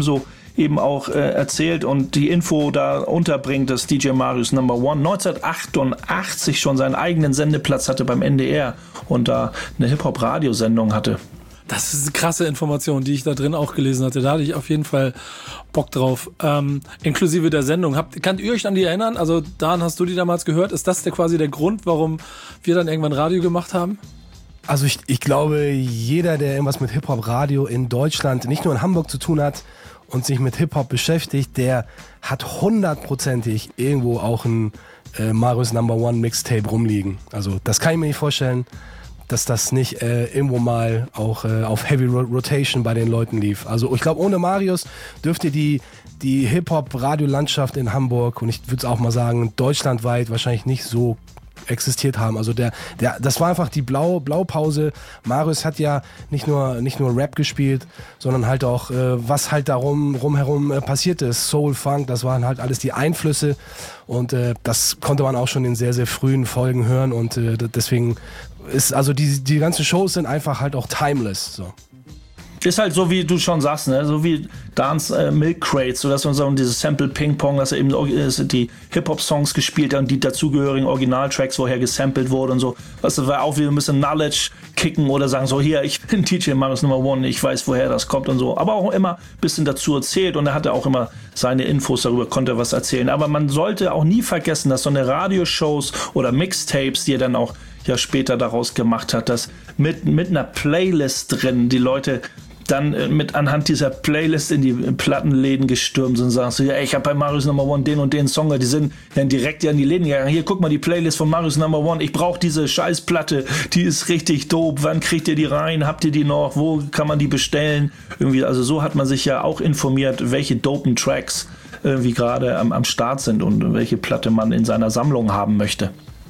eben auch äh, erzählt und die Info da unterbringt, dass D J Marius Number One neunzehnhundertachtundachtzig schon seinen eigenen Sendeplatz hatte beim N D R und da eine Hip-Hop-Radiosendung hatte. Das ist eine krasse Information, die ich da drin auch gelesen hatte. Da hatte ich auf jeden Fall Bock drauf. Ähm, inklusive der Sendung. Habt, könnt ihr euch an die erinnern? Also, Dan, hast du die damals gehört? Ist das der, quasi der Grund, warum wir dann irgendwann Radio gemacht haben? Also ich, ich glaube, jeder, der irgendwas mit Hip-Hop-Radio in Deutschland, nicht nur in Hamburg zu tun hat und sich mit Hip-Hop beschäftigt, der hat hundertprozentig irgendwo auch ein äh, Marius Number One Mixtape rumliegen. Also das kann ich mir nicht vorstellen, dass das nicht äh, irgendwo mal auch äh, auf Heavy Rotation bei den Leuten lief. Also ich glaube, ohne Marius dürfte die, die Hip-Hop-Radio-Landschaft in Hamburg und ich würde es auch mal sagen, deutschlandweit wahrscheinlich nicht so existiert haben. Also der, der, das war einfach die Blau, Blaupause. Marius hat ja nicht nur, nicht nur Rap gespielt, sondern halt auch, äh, was halt darum, rumherum äh, passiert ist. Soul, Funk, das waren halt alles die Einflüsse und äh, das konnte man auch schon in sehr, sehr frühen Folgen hören und äh, deswegen ist, also die, die ganzen Shows sind einfach halt auch timeless, so. Ist halt so, wie du schon sagst, ne? So wie Dance äh, Milk Crates, so dass man so dieses Sample Ping Pong, dass er eben äh, die Hip-Hop-Songs gespielt hat und die dazugehörigen Originaltracks, woher gesampelt wurde und so. Das war auch wieder ein bisschen Knowledge kicken oder sagen so, hier, ich bin D J Marius Number One, ich weiß, woher das kommt und so. Aber auch immer ein bisschen dazu erzählt und er hatte auch immer seine Infos darüber, konnte was erzählen. Aber man sollte auch nie vergessen, dass so eine Radioshows oder Mixtapes, die er dann auch ja später daraus gemacht hat, dass mit, mit einer Playlist drin die Leute dann mit anhand dieser Playlist in die Plattenläden gestürmt sind und sagst du, ja, ich habe bei Marius Number One den und den Song, die sind dann direkt ja in die Läden gegangen. Hier, guck mal die Playlist von Marius Number One, ich brauche diese Scheißplatte, die ist richtig dope, wann kriegt ihr die rein, habt ihr die noch, wo kann man die bestellen? Irgendwie, also so hat man sich ja auch informiert, welche dopen Tracks irgendwie gerade am, am Start sind und welche Platte man in seiner Sammlung haben möchte.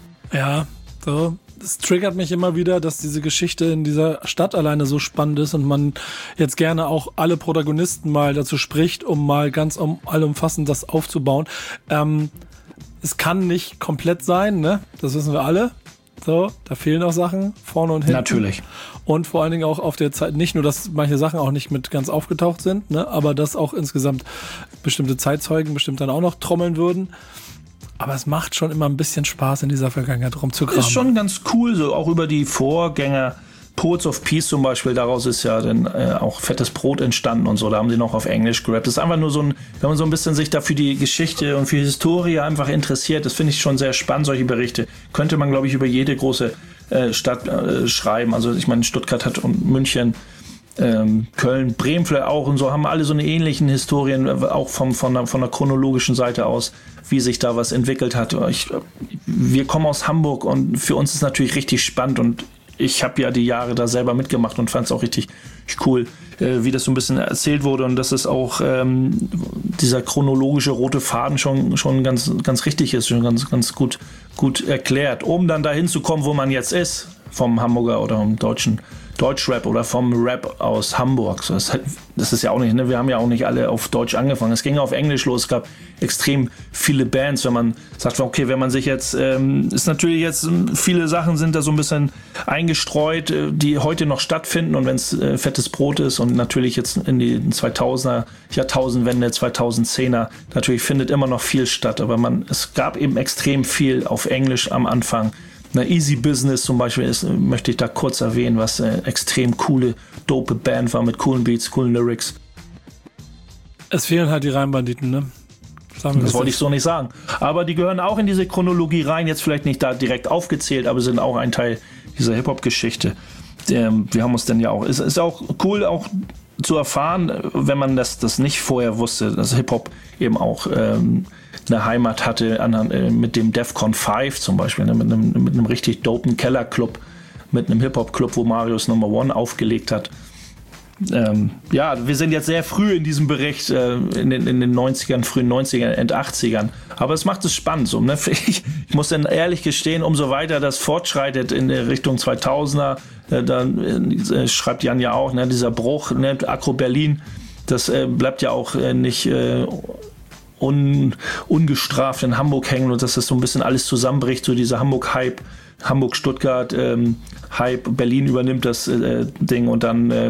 Ja, so. Es triggert mich immer wieder, dass diese Geschichte in dieser Stadt alleine so spannend ist und man jetzt gerne auch alle Protagonisten mal dazu spricht, um mal ganz um, allumfassend das aufzubauen. Ähm, es kann nicht komplett sein, ne? Das wissen wir alle. So, da fehlen auch Sachen vorne und hinten. Natürlich. Und vor allen Dingen auch auf der Zeit, nicht nur, dass manche Sachen auch nicht mit ganz aufgetaucht sind, ne? Aber dass auch insgesamt bestimmte Zeitzeugen bestimmt dann auch noch trommeln würden. Aber es macht schon immer ein bisschen Spaß, in dieser Vergangenheit rumzukramen. Ist schon ganz cool, so auch über die Vorgänger. Poets of Peace zum Beispiel, daraus ist ja dann äh, auch Fettes Brot entstanden und so. Da haben sie noch auf Englisch gerappt. Das ist einfach nur so ein, wenn man so ein bisschen sich da für die Geschichte und für die Historie einfach interessiert, das finde ich schon sehr spannend, solche Berichte. Könnte man, glaube ich, über jede große äh, Stadt äh, schreiben. Also ich meine, Stuttgart hat und München, Ähm, Köln, Bremen vielleicht auch und so, haben alle so eine ähnlichen Historien, auch vom, von, der, von der chronologischen Seite aus, wie sich da was entwickelt hat. Ich, wir kommen aus Hamburg und für uns ist natürlich richtig spannend und ich habe ja die Jahre da selber mitgemacht und fand es auch richtig cool, äh, wie das so ein bisschen erzählt wurde und dass es auch ähm, dieser chronologische rote Faden schon, schon ganz, ganz richtig ist, schon ganz, ganz gut, gut erklärt, um dann dahin zu kommen, wo man jetzt ist, vom Hamburger oder vom deutschen Deutschrap oder vom Rap aus Hamburg. So, das, das ist ja auch nicht, ne? Wir haben ja auch nicht alle auf Deutsch angefangen. Es ging auf Englisch los. Es gab extrem viele Bands, wenn man sagt, okay, wenn man sich jetzt, ähm, ist natürlich jetzt, viele Sachen sind da so ein bisschen eingestreut, die heute noch stattfinden und wenn es äh, Fettes Brot ist und natürlich jetzt in die zweitausender, Jahrtausendwende, zweitausendzehner, natürlich findet immer noch viel statt, aber man, es gab eben extrem viel auf Englisch am Anfang. Eine Easy Business zum Beispiel ist, möchte ich da kurz erwähnen, was eine extrem coole, dope Band war mit coolen Beats, coolen Lyrics. Es fehlen halt die Reimbanditen, ne? Sagen wir das wollte ich so nicht sagen. Aber die gehören auch in diese Chronologie rein, jetzt vielleicht nicht da direkt aufgezählt, aber sind auch ein Teil dieser Hip-Hop-Geschichte. Ähm, wir haben uns dann ja auch, es ist auch cool auch zu erfahren, wenn man das, das nicht vorher wusste, dass Hip-Hop eben auch ähm, eine Heimat hatte an, äh, mit dem Defcon fünf zum Beispiel, ne, mit, einem, mit einem richtig dopen Kellerclub, mit einem Hip-Hop-Club, wo Marius Number One aufgelegt hat. Ähm, ja, wir sind jetzt sehr früh in diesem Bericht, äh, in, den, in den neunzigern, frühen neunzigern, End achtzigern, aber es macht es spannend. So, ne? ich, ich muss dann ehrlich gestehen, umso weiter das fortschreitet in der Richtung zweitausender, äh, dann äh, schreibt Jan ja auch, ne, dieser Bruch, ne, Agro Berlin, das äh, bleibt ja auch äh, nicht äh, un, ungestraft in Hamburg hängen und dass das so ein bisschen alles zusammenbricht, so dieser Hamburg-Hype, Hamburg-Stuttgart, ähm, Hype, Berlin übernimmt das äh, Ding und dann äh,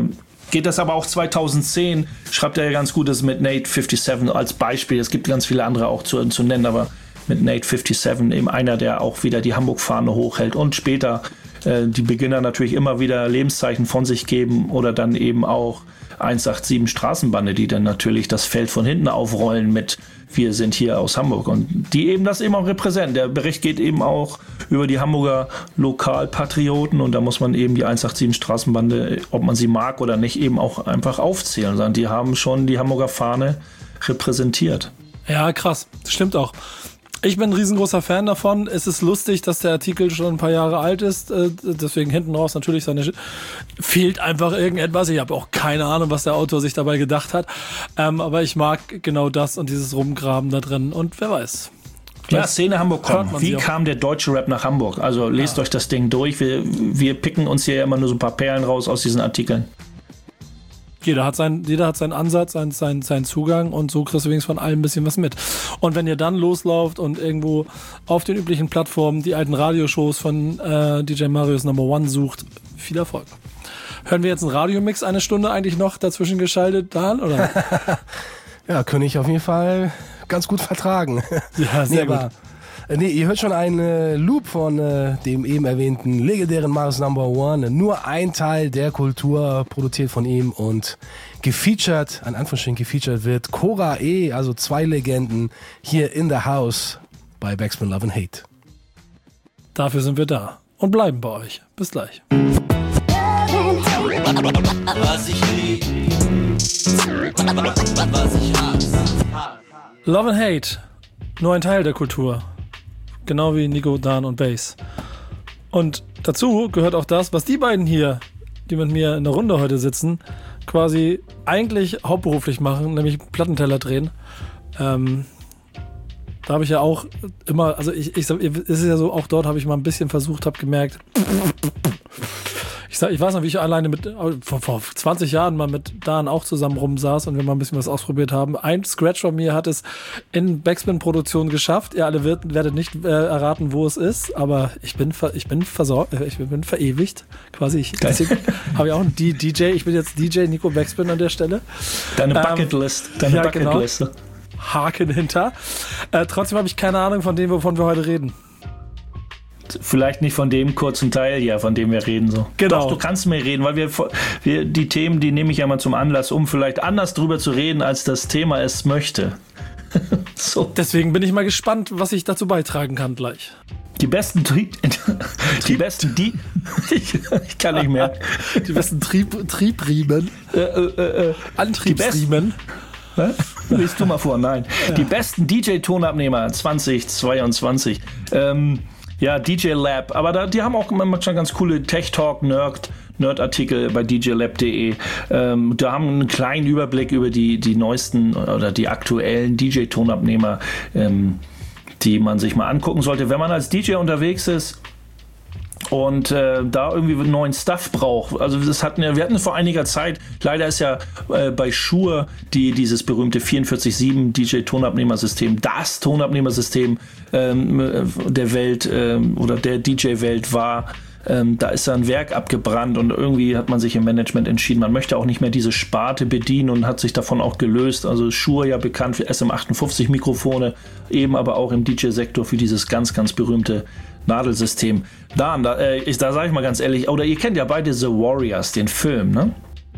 geht das aber auch zweitausendzehn, schreibt er ja ganz gut, das mit Nate siebenundfünfzig als Beispiel. Es gibt ganz viele andere auch zu, zu nennen, aber mit Nate siebenundfünfzig eben einer, der auch wieder die Hamburg-Fahne hochhält und später äh, die Beginner natürlich immer wieder Lebenszeichen von sich geben oder dann eben auch hundertsiebenundachtzig Straßenbande, die dann natürlich das Feld von hinten aufrollen mit wir sind hier aus Hamburg und die eben das eben auch repräsentieren. Der Bericht geht eben auch über die Hamburger Lokalpatrioten und da muss man eben die hundertsiebenundachtzig Straßenbande, ob man sie mag oder nicht, eben auch einfach aufzählen. Sondern die haben schon die Hamburger Fahne repräsentiert. Ja, krass. Das stimmt auch. Ich bin ein riesengroßer Fan davon. Es ist lustig, dass der Artikel schon ein paar Jahre alt ist. Deswegen hinten raus natürlich seine Sch- fehlt einfach irgendetwas. Ich habe auch keine Ahnung, was der Autor sich dabei gedacht hat. Ähm, aber ich mag genau das und dieses Rumgraben da drin. Und wer weiß. Ja, Szene Hamburg kommt. Wie kam der deutsche Rap nach Hamburg? Also lest ja. euch das Ding durch. Wir, wir picken uns hier immer nur so ein paar Perlen raus aus diesen Artikeln. Jeder hat, sein, jeder hat seinen Ansatz, seinen, seinen, seinen Zugang und so kriegst du wenigstens von allem ein bisschen was mit. Und wenn ihr dann loslauft und irgendwo auf den üblichen Plattformen die alten Radioshows von äh, D J Marius Number One sucht, viel Erfolg. Hören wir jetzt einen Radiomix eine Stunde eigentlich noch dazwischen geschaltet, Dan? Oder? Ja, könnte ich auf jeden Fall ganz gut vertragen. Ja, sehr nee, gut. Aber, nee, ihr hört schon einen äh, Loop von äh, dem eben erwähnten legendären Marius Number One. Nur ein Teil der Kultur produziert von ihm und gefeatured, an Anführungsstrichen gefeatured wird Cora E., also zwei Legenden hier in the house bei Backspin Love and Hate. Dafür sind wir da und bleiben bei euch. Bis gleich. Was ich lieb, was ich hasse. Love and Hate, nur ein Teil der Kultur. Genau wie Nico, Dan und Bass. Und dazu gehört auch das, was die beiden hier, die mit mir in der Runde heute sitzen, quasi eigentlich hauptberuflich machen, nämlich Plattenteller drehen. Ähm, da habe ich ja auch immer, also ich, ich, es ist ja so, auch dort habe ich mal ein bisschen versucht, habe gemerkt, ich, sag, ich weiß noch, wie ich alleine mit, vor, vor zwanzig Jahren mal mit Dan auch zusammen rumsaß und wir mal ein bisschen was ausprobiert haben. Ein Scratch von mir hat es in Backspin-Produktion geschafft. Ihr alle wird, werdet nicht äh, erraten, wo es ist, aber ich bin, ver, ich bin versorgt, äh, ich bin verewigt, quasi. Ich habe ja auch einen D J, ich bin jetzt D J Nico Backspin an der Stelle. Deine Bucketlist, ähm, deine ja, Bucketlist. Genau. Haken hinter. Äh, trotzdem habe ich keine Ahnung von dem, wovon wir heute reden. Vielleicht nicht von dem kurzen Teil, ja, von dem wir reden. So. Genau. Doch, du kannst mir reden, weil wir, wir die Themen, die nehme ich ja mal zum Anlass, um vielleicht anders drüber zu reden, als das Thema es möchte. So. Deswegen bin ich mal gespannt, was ich dazu beitragen kann gleich. Die besten Trieb... Die besten... Die... Ich, ich kann nicht mehr. Die besten Trieb, Triebriemen. Äh, äh, äh, Antriebsriemen. Lies du mal vor, nein. Ja. Die besten D J-Tonabnehmer zwanzig zweiundzwanzig. Ähm... Ja, D J Lab, aber da, die haben auch manchmal ganz coole Tech-Talk, Nerd, Nerd-Artikel bei d j lab punkt d e. Ähm, da haben einen kleinen Überblick über die, die neuesten oder die aktuellen D J-Tonabnehmer, ähm, die man sich mal angucken sollte, wenn man als D J unterwegs ist und äh, da irgendwie neuen Stuff braucht. Also das hatten wir, wir hatten vor einiger Zeit, leider ist ja äh, bei Shure die, dieses berühmte vierundvierzig sieben D J-Tonabnehmersystem, das Tonabnehmersystem ähm, der Welt ähm, oder der D J-Welt war. Ähm, da ist da ein Werk abgebrannt und irgendwie hat man sich im Management entschieden, man möchte auch nicht mehr diese Sparte bedienen und hat sich davon auch gelöst. Also Shure ja bekannt für S M achtundfünfzig Mikrofone, eben aber auch im D J-Sektor für dieses ganz, ganz berühmte Nadelsystem. Dan, da, äh, ich, da sage ich mal ganz ehrlich, oder ihr kennt ja beide The Warriors, den Film, ne?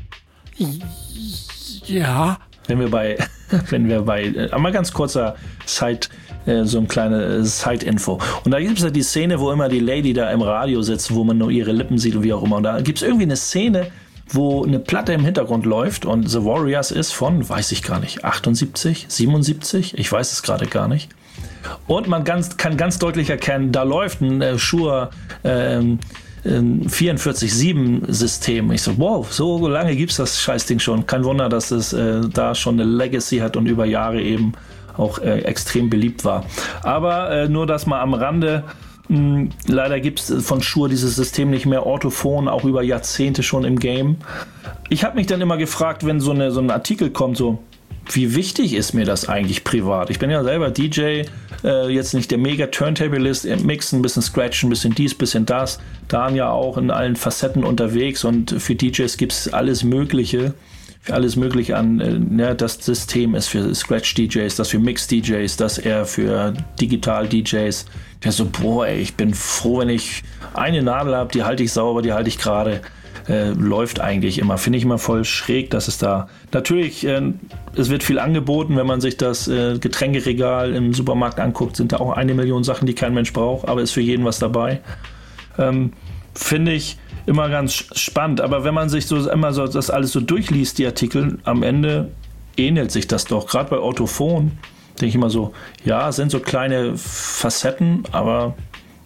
Ja. Wenn wir bei, wenn wir bei, äh, mal ganz kurzer Side, äh, so ein kleine Side-Info. Und da gibt es ja die Szene, wo immer die Lady da im Radio sitzt, wo man nur ihre Lippen sieht und wie auch immer. Und da gibt es irgendwie eine Szene, wo eine Platte im Hintergrund läuft und The Warriors ist von, weiß ich gar nicht, achtundsiebzig, siebenundsiebzig? Ich weiß es gerade gar nicht. Und man ganz, kann ganz deutlich erkennen, da läuft ein äh, Shure ähm, vierundvierzig sieben System. Ich so, wow, so lange gibt es das Scheißding schon. Kein Wunder, dass es äh, da schon eine Legacy hat und über Jahre eben auch äh, extrem beliebt war. Aber äh, nur das mal am Rande. Mh, leider gibt es von Shure dieses System nicht mehr, Orthophon, auch über Jahrzehnte schon im Game. Ich habe mich dann immer gefragt, wenn so, eine, so ein Artikel kommt, so wie wichtig ist mir das eigentlich privat? Ich bin ja selber D J, äh, jetzt nicht der mega Turntablist, mixen, ein bisschen scratchen, ein bisschen dies, ein bisschen das. Da ja auch in allen Facetten unterwegs und für D Js gibt es alles Mögliche. Für alles Mögliche an, äh, ja, das System ist für Scratch-D Js, das für Mix-D Js, das eher für Digital-D Js. Der so, boah, ey, ich bin froh, wenn ich eine Nadel habe, die halte ich sauber, die halte ich gerade. Äh, läuft eigentlich immer. Finde ich immer voll schräg, dass es da natürlich, äh, es wird viel angeboten, wenn man sich das äh, Getränkeregal im Supermarkt anguckt, sind da auch eine Million Sachen, die kein Mensch braucht, aber ist für jeden was dabei. Ähm, Finde ich immer ganz spannend, aber wenn man sich so immer so das alles so durchliest, die Artikel, am Ende ähnelt sich das doch. Gerade bei Orthophon denke ich immer so, ja, sind so kleine Facetten, aber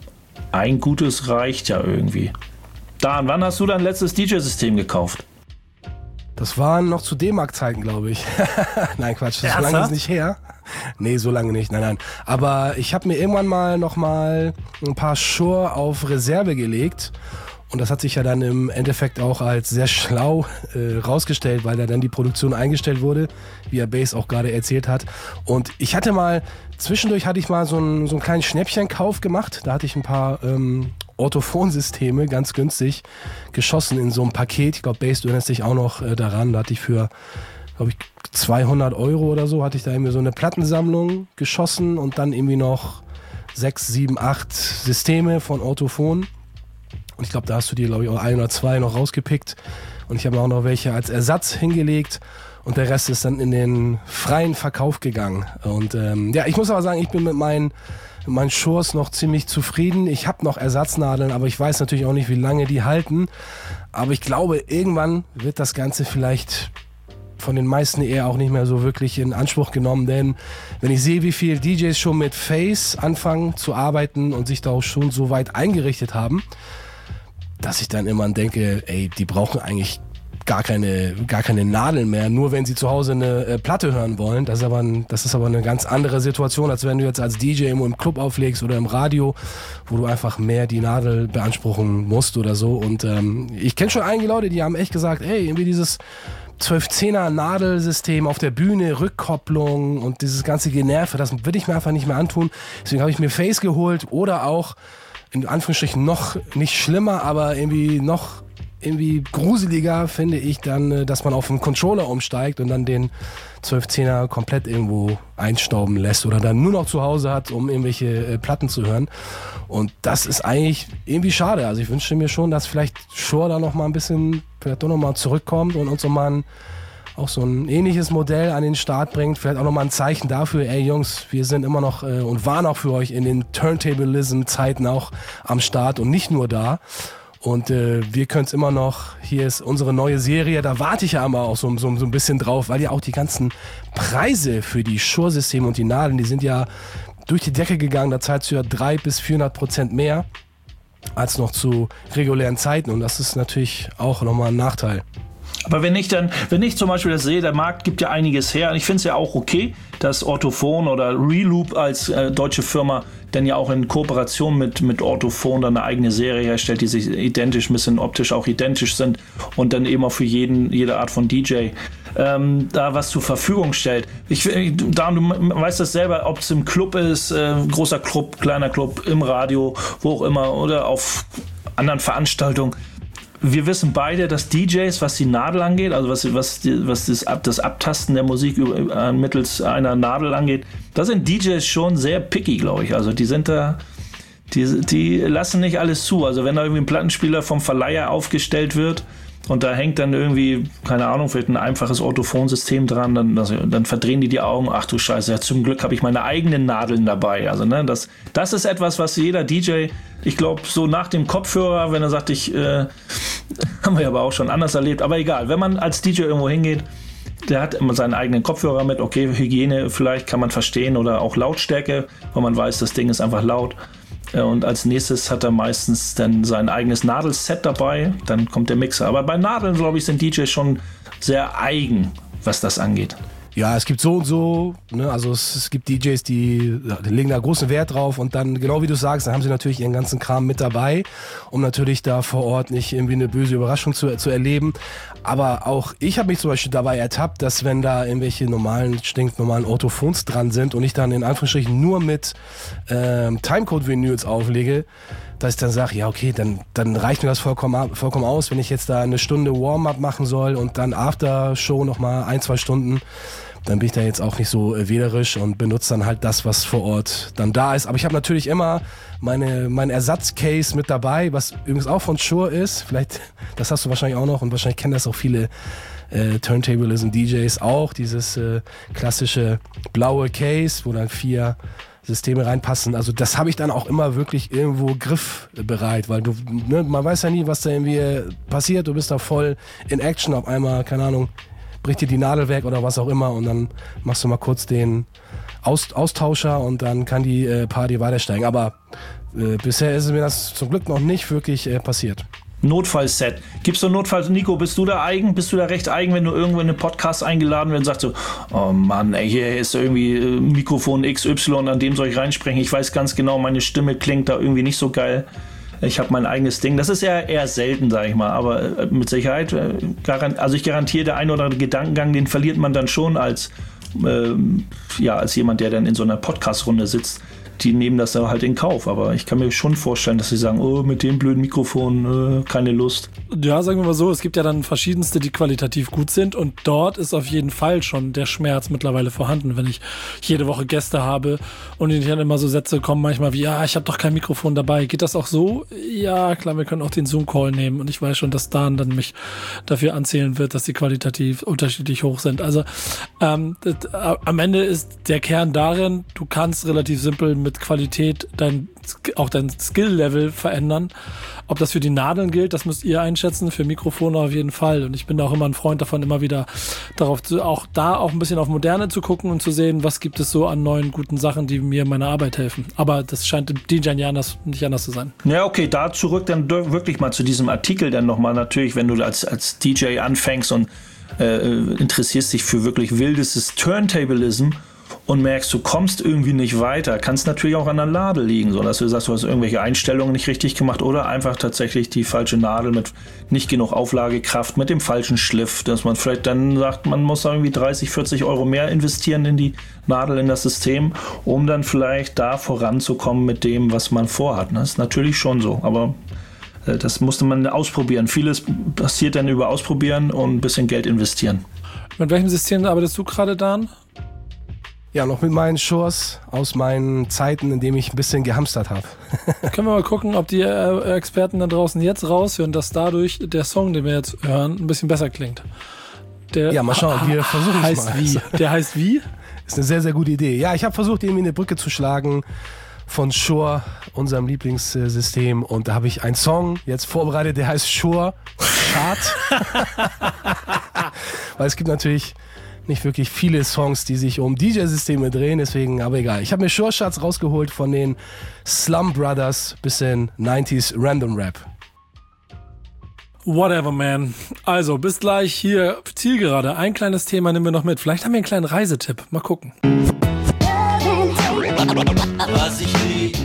ein gutes reicht ja irgendwie. Dan, wann hast du dein letztes D J-System gekauft? Das waren noch zu D-Mark-Zeiten, glaube ich. Nein, Quatsch, so lange ist nicht her. Nee, so lange nicht, nein, nein. Aber ich habe mir irgendwann mal noch mal ein paar Shure auf Reserve gelegt. Und das hat sich ja dann im Endeffekt auch als sehr schlau äh, rausgestellt, weil da dann die Produktion eingestellt wurde, wie er Bass auch gerade erzählt hat. Und ich hatte mal, zwischendurch hatte ich mal so einen, so einen kleinen Schnäppchenkauf gemacht. Da hatte ich ein paar ähm, Orthophon-Systeme ganz günstig geschossen in so einem Paket. Ich glaube, Bass, du erinnerst dich auch noch äh, daran. Da hatte ich für, glaube ich, zweihundert Euro oder so, hatte ich da irgendwie so eine Plattensammlung geschossen und dann irgendwie noch sechs, sieben, acht Systeme von Orthophon. Und ich glaube, da hast du dir, glaube ich, auch ein oder zwei noch rausgepickt. Und ich habe auch noch welche als Ersatz hingelegt. Und der Rest ist dann in den freien Verkauf gegangen. Und ähm, ja, ich muss aber sagen, ich bin mit meinen, mit meinen Shores noch ziemlich zufrieden. Ich habe noch Ersatznadeln, aber ich weiß natürlich auch nicht, wie lange die halten. Aber ich glaube, irgendwann wird das Ganze vielleicht von den meisten eher auch nicht mehr so wirklich in Anspruch genommen. Denn wenn ich sehe, wie viele D Js schon mit Phase anfangen zu arbeiten und sich da auch schon so weit eingerichtet haben, dass ich dann immer denke, ey, die brauchen eigentlich gar keine, gar keine Nadeln mehr, nur wenn sie zu Hause eine äh, Platte hören wollen. Das ist, aber ein, das ist aber eine ganz andere Situation, als wenn du jetzt als D J irgendwo im Club auflegst oder im Radio, wo du einfach mehr die Nadel beanspruchen musst oder so. Und ähm, ich kenne schon einige Leute, die haben echt gesagt, ey, irgendwie dieses zwölf Zehner Nadelsystem auf der Bühne, Rückkopplung und dieses ganze Generve, das will ich mir einfach nicht mehr antun. Deswegen habe ich mir Phase geholt oder auch in Anführungsstrichen noch nicht schlimmer, aber irgendwie noch irgendwie gruseliger finde ich dann, dass man auf einen Controller umsteigt und dann den zwölf Zehner komplett irgendwo einstauben lässt oder dann nur noch zu Hause hat, um irgendwelche äh, Platten zu hören. Und das ist eigentlich irgendwie schade. Also ich wünschte mir schon, dass vielleicht Shure da noch mal ein bisschen, vielleicht doch noch mal zurückkommt und uns noch mal ein, auch so ein ähnliches Modell an den Start bringt. Vielleicht auch noch mal ein Zeichen dafür, ey Jungs, wir sind immer noch äh, und waren auch für euch in den Turntablism-Zeiten auch am Start und nicht nur da. Und äh, wir können es immer noch, hier ist unsere neue Serie, da warte ich ja immer auch so, so, so ein bisschen drauf, weil ja auch die ganzen Preise für die Shure-Systeme und die Nadeln, die sind ja durch die Decke gegangen, da zahlst du ja dreihundert bis vierhundert Prozent mehr als noch zu regulären Zeiten und das ist natürlich auch nochmal ein Nachteil. Aber wenn ich dann, wenn ich zum Beispiel das sehe, der Markt gibt ja einiges her. Ich finde es ja auch okay, dass Orthophon oder Reloop als äh, deutsche Firma dann ja auch in Kooperation mit, mit Orthophon dann eine eigene Serie herstellt, die sich identisch, ein bisschen optisch auch identisch sind und dann eben auch für jeden, jede Art von D J ähm, da was zur Verfügung stellt. Ich, da, du weißt das selber, ob es im Club ist, äh, großer Club, kleiner Club, im Radio, wo auch immer oder auf anderen Veranstaltungen. Wir wissen beide, dass D Js, was die Nadel angeht, also was, was, die, was das, das Abtasten der Musik äh, mittels einer Nadel angeht, da sind D Js schon sehr picky, glaube ich. Also die sind da, die, die lassen nicht alles zu. Also wenn da irgendwie ein Plattenspieler vom Verleiher aufgestellt wird und da hängt dann irgendwie, keine Ahnung, vielleicht ein einfaches Orthophon-System dran, dann, das, dann verdrehen die die Augen. Ach du Scheiße, ja, zum Glück habe ich meine eigenen Nadeln dabei. Also ne, das, das ist etwas, was jeder D J, ich glaube, so nach dem Kopfhörer, wenn er sagt, ich, äh, haben wir aber auch schon anders erlebt, aber egal, wenn man als D J irgendwo hingeht, der hat immer seinen eigenen Kopfhörer mit, okay, Hygiene vielleicht kann man verstehen oder auch Lautstärke, weil man weiß, das Ding ist einfach laut. Und als nächstes hat er meistens dann sein eigenes Nadelset dabei, dann kommt der Mixer. Aber bei Nadeln, glaube ich, sind D Js schon sehr eigen, was das angeht. Ja, es gibt so und so, ne? Also es, es gibt D Js, die, die legen da großen Wert drauf und dann, genau wie du sagst, dann haben sie natürlich ihren ganzen Kram mit dabei, um natürlich da vor Ort nicht irgendwie eine böse Überraschung zu, zu erleben. Aber auch ich habe mich zum Beispiel dabei ertappt, dass wenn da irgendwelche normalen, stinknormalen Orthophons dran sind und ich dann in Anführungsstrichen nur mit ähm, Timecode-Vinyls auflege, dass ich dann sage, ja okay, dann, dann reicht mir das vollkommen, vollkommen aus, wenn ich jetzt da eine Stunde Warm-up machen soll und dann After-Show nochmal ein, zwei Stunden, dann bin ich da jetzt auch nicht so äh, wählerisch und benutze dann halt das, was vor Ort dann da ist. Aber ich habe natürlich immer meine, mein Ersatzcase mit dabei, was übrigens auch von Shure ist. Vielleicht, das hast du wahrscheinlich auch noch und wahrscheinlich kennen das auch viele äh, Turntablism-D Js auch, dieses äh, klassische blaue Case, wo dann vier Systeme reinpassen. Also das habe ich dann auch immer wirklich irgendwo griffbereit, weil du, ne, man weiß ja nie, was da irgendwie passiert. Du bist da voll in Action, auf einmal, keine Ahnung, bricht dir die Nadel weg oder was auch immer und dann machst du mal kurz den Aus- Austauscher und dann kann die äh, Party weitersteigen. Aber äh, bisher ist mir das zum Glück noch nicht wirklich äh, passiert. Notfallset. Gibt's so Notfall, Nico, bist du da eigen? Bist du da recht eigen, wenn du irgendwo in einen Podcast eingeladen wirst und sagst so, oh Mann, ey, hier ist irgendwie äh, Mikrofon X Y, an dem soll ich reinsprechen. Ich weiß ganz genau, meine Stimme klingt da irgendwie nicht so geil. Ich habe mein eigenes Ding. Das ist ja eher selten, sage ich mal, aber äh, mit Sicherheit, äh, garant, also ich garantiere, der ein oder andere Gedankengang, den verliert man dann schon als, äh, ja, als jemand, der dann in so einer Podcast-Runde sitzt. Die nehmen das dann halt in Kauf, aber ich kann mir schon vorstellen, dass sie sagen, oh, mit dem blöden Mikrofon, äh, keine Lust. Ja, sagen wir mal so, es gibt ja dann verschiedenste, die qualitativ gut sind und dort ist auf jeden Fall schon der Schmerz mittlerweile vorhanden, wenn ich jede Woche Gäste habe und ich dann immer so Sätze kommen manchmal wie, ja, ich habe doch kein Mikrofon dabei. Geht das auch so? Ja, klar, wir können auch den Zoom-Call nehmen und ich weiß schon, dass Dan dann mich dafür anzählen wird, dass die qualitativ unterschiedlich hoch sind. Also ähm, das, äh, am Ende ist der Kern darin, du kannst relativ simpel mit mit Qualität dein, auch dein Skill-Level verändern. Ob das für die Nadeln gilt, das müsst ihr einschätzen, für Mikrofone auf jeden Fall. Und ich bin da auch immer ein Freund davon, immer wieder darauf zu, auch da auch ein bisschen auf Moderne zu gucken und zu sehen, was gibt es so an neuen, guten Sachen, die mir in meiner Arbeit helfen. Aber das scheint im D J ja anders, nicht anders zu sein. Ja, okay, da zurück dann wirklich mal zu diesem Artikel dann nochmal natürlich, wenn du als, als D J anfängst und äh, interessierst dich für wirklich wildes Turntablism und merkst, du kommst irgendwie nicht weiter, kann es natürlich auch an der Nadel liegen, so dass du sagst, du hast irgendwelche Einstellungen nicht richtig gemacht oder einfach tatsächlich die falsche Nadel mit nicht genug Auflagekraft, mit dem falschen Schliff, dass man vielleicht dann sagt, man muss irgendwie dreißig, vierzig Euro mehr investieren in die Nadel, in das System, um dann vielleicht da voranzukommen mit dem, was man vorhat. Das ist natürlich schon so, aber äh, das musste man ausprobieren. Vieles passiert dann über Ausprobieren und ein bisschen Geld investieren. Mit welchem System arbeitest du gerade, Dan? Ja, noch mit meinen Shores aus meinen Zeiten, in denen ich ein bisschen gehamstert habe. Können wir mal gucken, ob die äh, Experten da draußen jetzt raushören, dass dadurch der Song, den wir jetzt hören, ein bisschen besser klingt. Der ja, mal schauen, wir versuchen es mal. Wie? Der heißt wie? Ist eine sehr, sehr gute Idee. Ja, ich habe versucht, irgendwie eine Brücke zu schlagen von Shure, unserem Lieblingssystem. Und da habe ich einen Song jetzt vorbereitet, der heißt Shure Chart. Weil es gibt natürlich nicht wirklich viele Songs, die sich um D J-Systeme drehen, deswegen, aber egal. Ich habe mir Shure Charts rausgeholt von den Slum Brothers, bisschen neunziger Random Rap. Whatever, man. Also, bis gleich hier Zielgerade. Ein kleines Thema nehmen wir noch mit. Vielleicht haben wir einen kleinen Reisetipp. Mal gucken. Was ich lieb,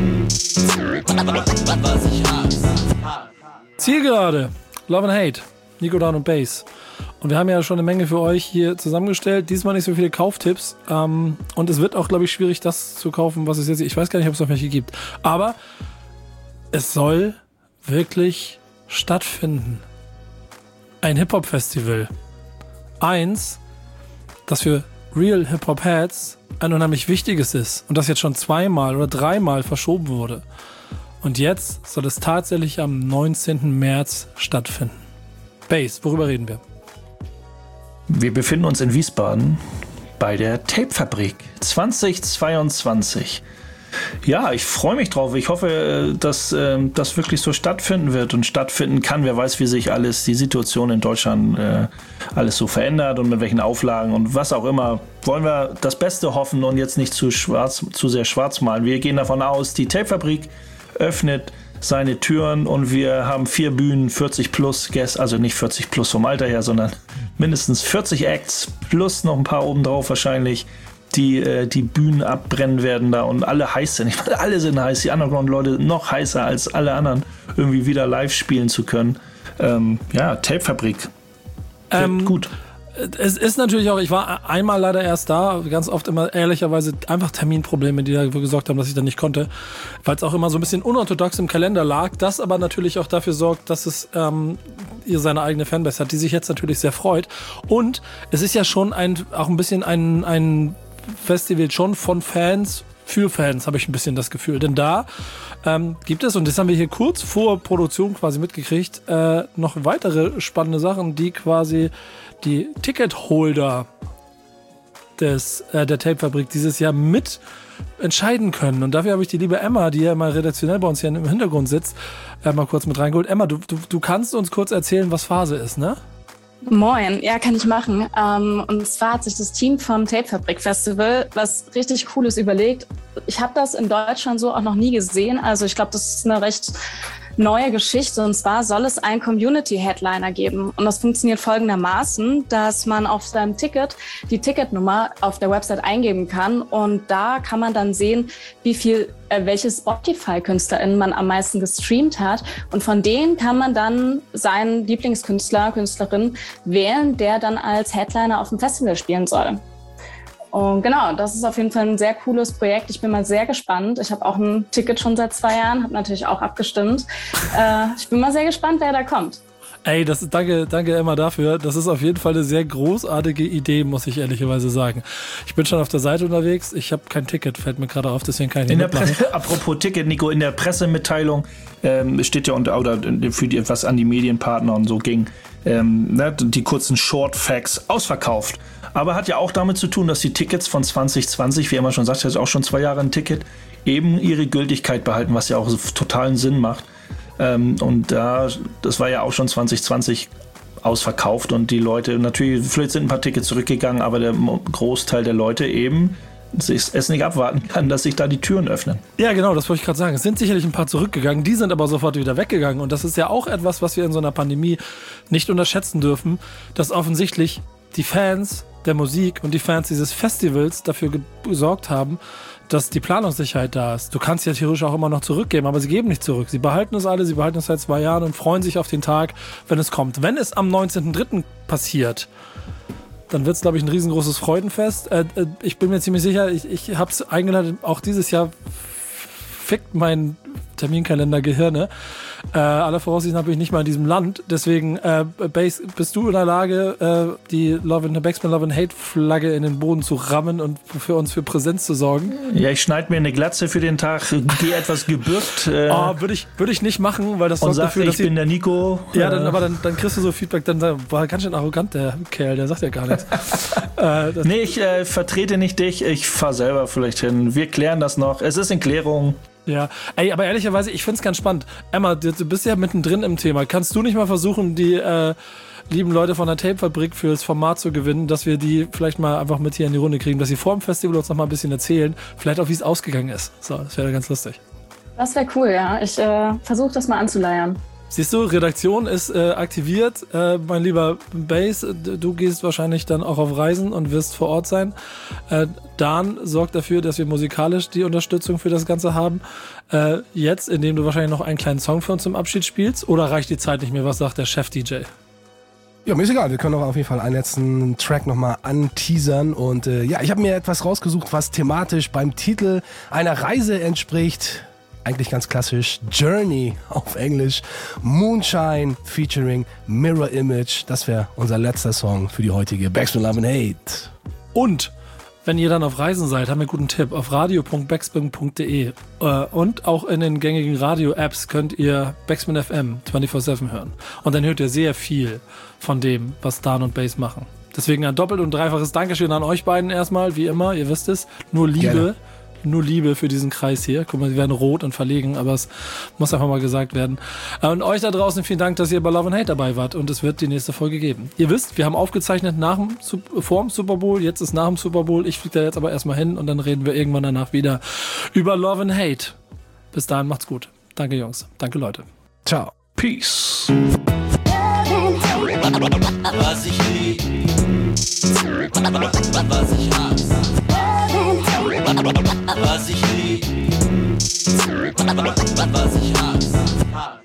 was ich hasse. Zielgerade. Love and Hate. Nico Down und Bass. Und wir haben ja schon eine Menge für euch hier zusammengestellt. Diesmal nicht so viele Kauftipps. Ähm, und es wird auch, glaube ich, schwierig, das zu kaufen, was es jetzt... Ich weiß gar nicht, ob es noch welche gibt. Aber es soll wirklich stattfinden. Ein Hip-Hop-Festival. Eins, das für Real Hip-Hop-Heads ein unheimlich wichtiges ist. Und das jetzt schon zweimal oder dreimal verschoben wurde. Und jetzt soll es tatsächlich am neunzehnten März stattfinden. Bass, worüber reden wir? Wir befinden uns in Wiesbaden bei der Tapefabrik zwanzig zweiundzwanzig. Ja, ich freue mich drauf. Ich hoffe, dass äh, das wirklich so stattfinden wird und stattfinden kann. Wer weiß, wie sich alles, die Situation in Deutschland äh, alles so verändert und mit welchen Auflagen und was auch immer. Wollen wir das Beste hoffen und jetzt nicht zu, schwarz, zu sehr schwarz malen. Wir gehen davon aus, die Tapefabrik öffnet seine Türen und wir haben vier Bühnen, vierzig plus Gäste, also nicht vierzig plus vom Alter her, sondern mindestens vierzig Acts plus noch ein paar obendrauf wahrscheinlich, die äh, die Bühnen abbrennen werden da und alle heiß sind. Ich meine, alle sind heiß, die Underground-Leute noch heißer als alle anderen, irgendwie wieder live spielen zu können. Ähm, ja, Tapefabrik. Ähm, gut. Es ist natürlich auch, ich war einmal leider erst da, ganz oft immer ehrlicherweise einfach Terminprobleme, die dafür gesorgt haben, dass ich dann nicht konnte, weil es auch immer so ein bisschen unorthodox im Kalender lag, das aber natürlich auch dafür sorgt, dass es ähm, ihr seine eigene Fanbase hat, die sich jetzt natürlich sehr freut. Und es ist ja schon ein, auch ein bisschen ein, ein Festival schon von Fans für Fans, habe ich ein bisschen das Gefühl. Denn da ähm, gibt es, und das haben wir hier kurz vor Produktion quasi mitgekriegt, äh, noch weitere spannende Sachen, die quasi die Ticketholder des, äh, der Tapefabrik dieses Jahr mit entscheiden können. Und dafür habe ich die liebe Emma, die ja mal redaktionell bei uns hier im Hintergrund sitzt, äh, mal kurz mit reingeholt. Emma, du, du, du kannst uns kurz erzählen, was Phase ist, ne? Moin, ja, kann ich machen. Ähm, und zwar hat sich das Team vom Tapefabrik Festival was richtig Cooles überlegt. Ich habe das in Deutschland so auch noch nie gesehen. Also ich glaube, das ist eine recht neue Geschichte. Und zwar soll es einen Community-Headliner geben. Und das funktioniert folgendermaßen, dass man auf seinem Ticket die Ticketnummer auf der Website eingeben kann. Und da kann man dann sehen, wie viel, äh, welche Spotify-KünstlerInnen man am meisten gestreamt hat. Und von denen kann man dann seinen Lieblingskünstler, Künstlerin wählen, der dann als Headliner auf dem Festival spielen soll. Und genau, das ist auf jeden Fall ein sehr cooles Projekt. Ich bin mal sehr gespannt. Ich habe auch ein Ticket schon seit zwei Jahren, habe natürlich auch abgestimmt. Äh, ich bin mal sehr gespannt, wer da kommt. Ey, das, danke, danke Emma dafür. Das ist auf jeden Fall eine sehr großartige Idee, muss ich ehrlicherweise sagen. Ich bin schon auf der Seite unterwegs. Ich habe kein Ticket, fällt mir gerade auf, deswegen kann ich nicht in der mitmachen. Presse, apropos Ticket, Nico, in der Pressemitteilung ähm, steht ja unter, oder für die, was an die Medienpartner und so ging, ähm, ne, die kurzen Short Facts ausverkauft. Aber hat ja auch damit zu tun, dass die Tickets von zwanzig zwanzig, wie Emma schon sagt, jetzt auch schon zwei Jahre ein Ticket, eben ihre Gültigkeit behalten, was ja auch so totalen Sinn macht. Ähm, und da, das war ja auch schon zwanzig zwanzig ausverkauft und die Leute, natürlich, vielleicht sind ein paar Tickets zurückgegangen, aber der Großteil der Leute eben es nicht abwarten kann, dass sich da die Türen öffnen. Ja, genau, das wollte ich gerade sagen. Es sind sicherlich ein paar zurückgegangen, die sind aber sofort wieder weggegangen. Und das ist ja auch etwas, was wir in so einer Pandemie nicht unterschätzen dürfen, dass offensichtlich die Fans der Musik und die Fans dieses Festivals dafür gesorgt haben, dass die Planungssicherheit da ist. Du kannst ja theoretisch auch immer noch zurückgeben, aber sie geben nicht zurück. Sie behalten es alle, sie behalten es seit zwei Jahren und freuen sich auf den Tag, wenn es kommt. Wenn es am neunzehnten dritten passiert, dann wird es, glaube ich, ein riesengroßes Freudenfest. Äh, äh, ich bin mir ziemlich sicher, ich, ich habe es eingeladen, auch dieses Jahr fickt mein Terminkalender Gehirne. Äh, aller Voraussicht nach bin ich nicht mal in diesem Land. Deswegen, äh, Bass, bist du in der Lage, äh, die Love and Backspin Love and Hate Flagge in den Boden zu rammen und für uns für Präsenz zu sorgen? Ja, ich schneide mir eine Glatze für den Tag, gehe etwas gebückt. Äh, oh, würde ich, würd ich nicht machen, weil das sorgt sag, dafür, dass ich bin der Nico. Ja, dann, aber dann, dann kriegst du so Feedback, dann war ganz schön arrogant, der Kerl, der sagt ja gar nichts. äh, nee, ich äh, vertrete nicht dich, ich fahre selber vielleicht hin. Wir klären das noch. Es ist in Klärung. Ja, ey, aber ehrlicherweise, ich find's ganz spannend. Emma, du, du bist ja mittendrin im Thema. Kannst du nicht mal versuchen, die äh, lieben Leute von der Tapefabrik fürs Format zu gewinnen, dass wir die vielleicht mal einfach mit hier in die Runde kriegen, dass sie vor dem Festival uns noch mal ein bisschen erzählen, vielleicht auch, wie es ausgegangen ist. So, das wäre ganz lustig. Das wäre cool, ja. Ich äh, versuche das mal anzuleiern. Siehst du, Redaktion ist äh, aktiviert. Äh, mein lieber Bass, du gehst wahrscheinlich dann auch auf Reisen und wirst vor Ort sein. Äh, Dan sorgt dafür, dass wir musikalisch die Unterstützung für das Ganze haben. Äh, jetzt, indem du wahrscheinlich noch einen kleinen Song für uns zum Abschied spielst. Oder reicht die Zeit nicht mehr? Was sagt der Chef-D J? Ja, mir ist egal. Wir können auch auf jeden Fall einen letzten Track nochmal anteasern. Und äh, ja, ich habe mir etwas rausgesucht, was thematisch beim Titel einer Reise entspricht. Eigentlich ganz klassisch, Journey auf Englisch, Moonshine featuring Mirror Image. Das wäre unser letzter Song für die heutige Backspin Love and Hate. Und wenn ihr dann auf Reisen seid, haben wir einen guten Tipp, auf radio punkt backspin punkt de äh, und auch in den gängigen Radio-Apps könnt ihr Backspin F M vierundzwanzig sieben hören. Und dann hört ihr sehr viel von dem, was Dan und Bass machen. Deswegen ein doppelt und dreifaches Dankeschön an euch beiden erstmal, wie immer, ihr wisst es. Nur Liebe. Gerne. Nur Liebe für diesen Kreis hier. Guck mal, sie werden rot und verlegen, aber es muss einfach mal gesagt werden. Und euch da draußen vielen Dank, dass ihr bei Love and Hate dabei wart und es wird die nächste Folge geben. Ihr wisst, wir haben aufgezeichnet nach dem, vor dem Super Bowl, jetzt ist nach dem Super Bowl. Ich fliege da jetzt aber erstmal hin und dann reden wir irgendwann danach wieder über Love and Hate. Bis dahin, macht's gut. Danke, Jungs. Danke, Leute. Ciao. Peace. Was ich lieb, was ich hasse. Was ich lieb, was ich hasse.